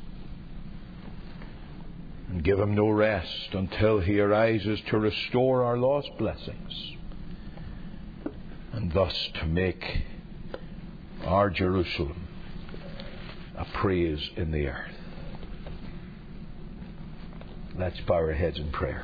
and give Him no rest until He arises to restore our lost blessings, and thus to make our Jerusalem a praise in the earth. Let's bow our heads in prayer.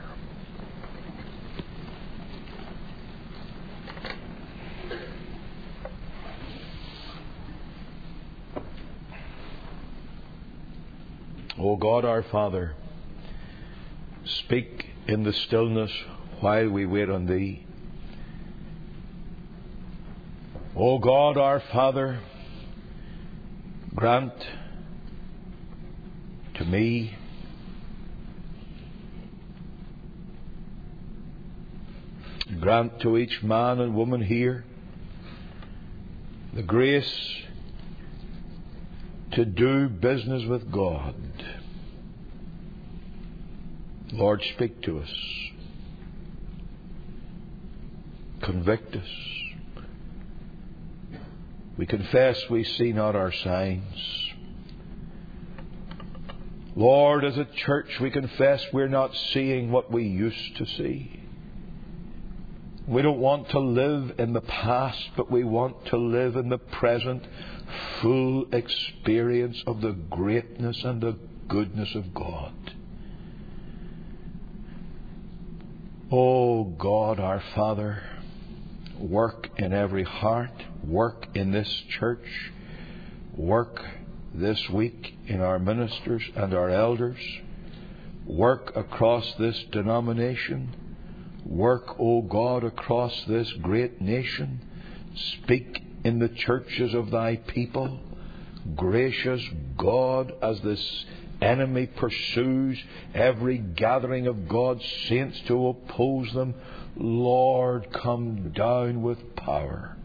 O God our Father, speak in the stillness while we wait on Thee. O God our Father, grant to me grant to each man and woman here the grace to do business with God. Lord, speak to us. Convict us. We confess we see not our signs. Lord, as a church, we confess we're not seeing what we used to see. We don't want to live in the past, but we want to live in the present, full experience of the greatness and the goodness of God. Oh God, our Father, work in every heart, work in this church, work this week in our ministers and our elders, work across this denomination, work, O God, across this great nation. Speak in the churches of Thy people. Gracious God, as this enemy pursues every gathering of God's saints to oppose them, Lord, come down with power.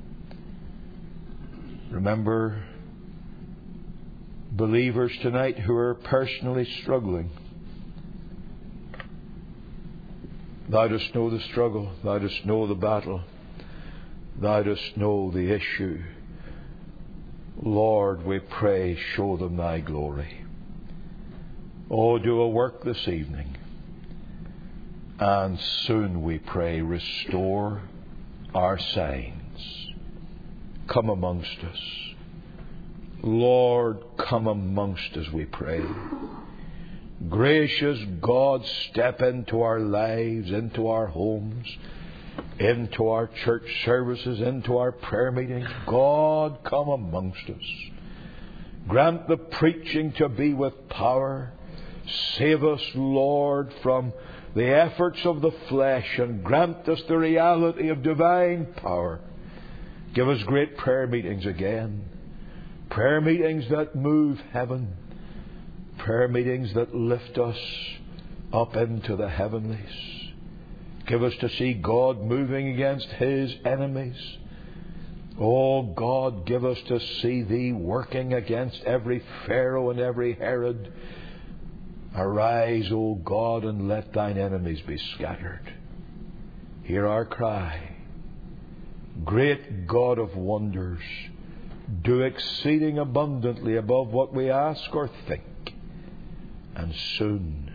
Remember believers tonight who are personally struggling Thou dost know the struggle. Thou dost know the battle. Thou dost know the issue. Lord, we pray, show them Thy glory. Oh, do a work this evening. And soon, we pray, restore our signs. Come amongst us. Lord, come amongst us, we pray. Gracious God, step into our lives, into our homes, into our church services, into our prayer meetings. God, come amongst us. Grant the preaching to be with power. Save us, Lord, from the efforts of the flesh, and grant us the reality of divine power. Give us great prayer meetings again. Prayer meetings that move heaven. Prayer meetings that lift us up into the heavenlies. Give us to see God moving against His enemies. Oh God, give us to see Thee working against every Pharaoh and every Herod. Arise, O God, and let Thine enemies be scattered. Hear our cry. Great God of wonders, do exceeding abundantly above what we ask or think. And soon,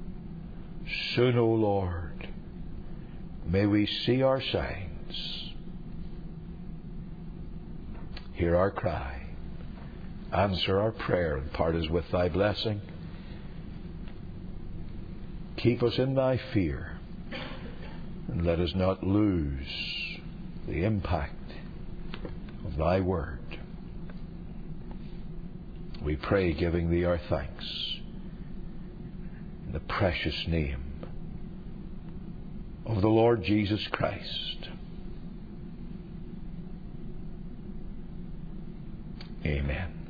O Lord, may we see our signs. Hear our cry. Answer our prayer and part us with Thy blessing. Keep us in Thy fear, and let us not lose the impact of Thy word. We pray, giving Thee our thanks, in the precious name of the Lord Jesus Christ. Amen.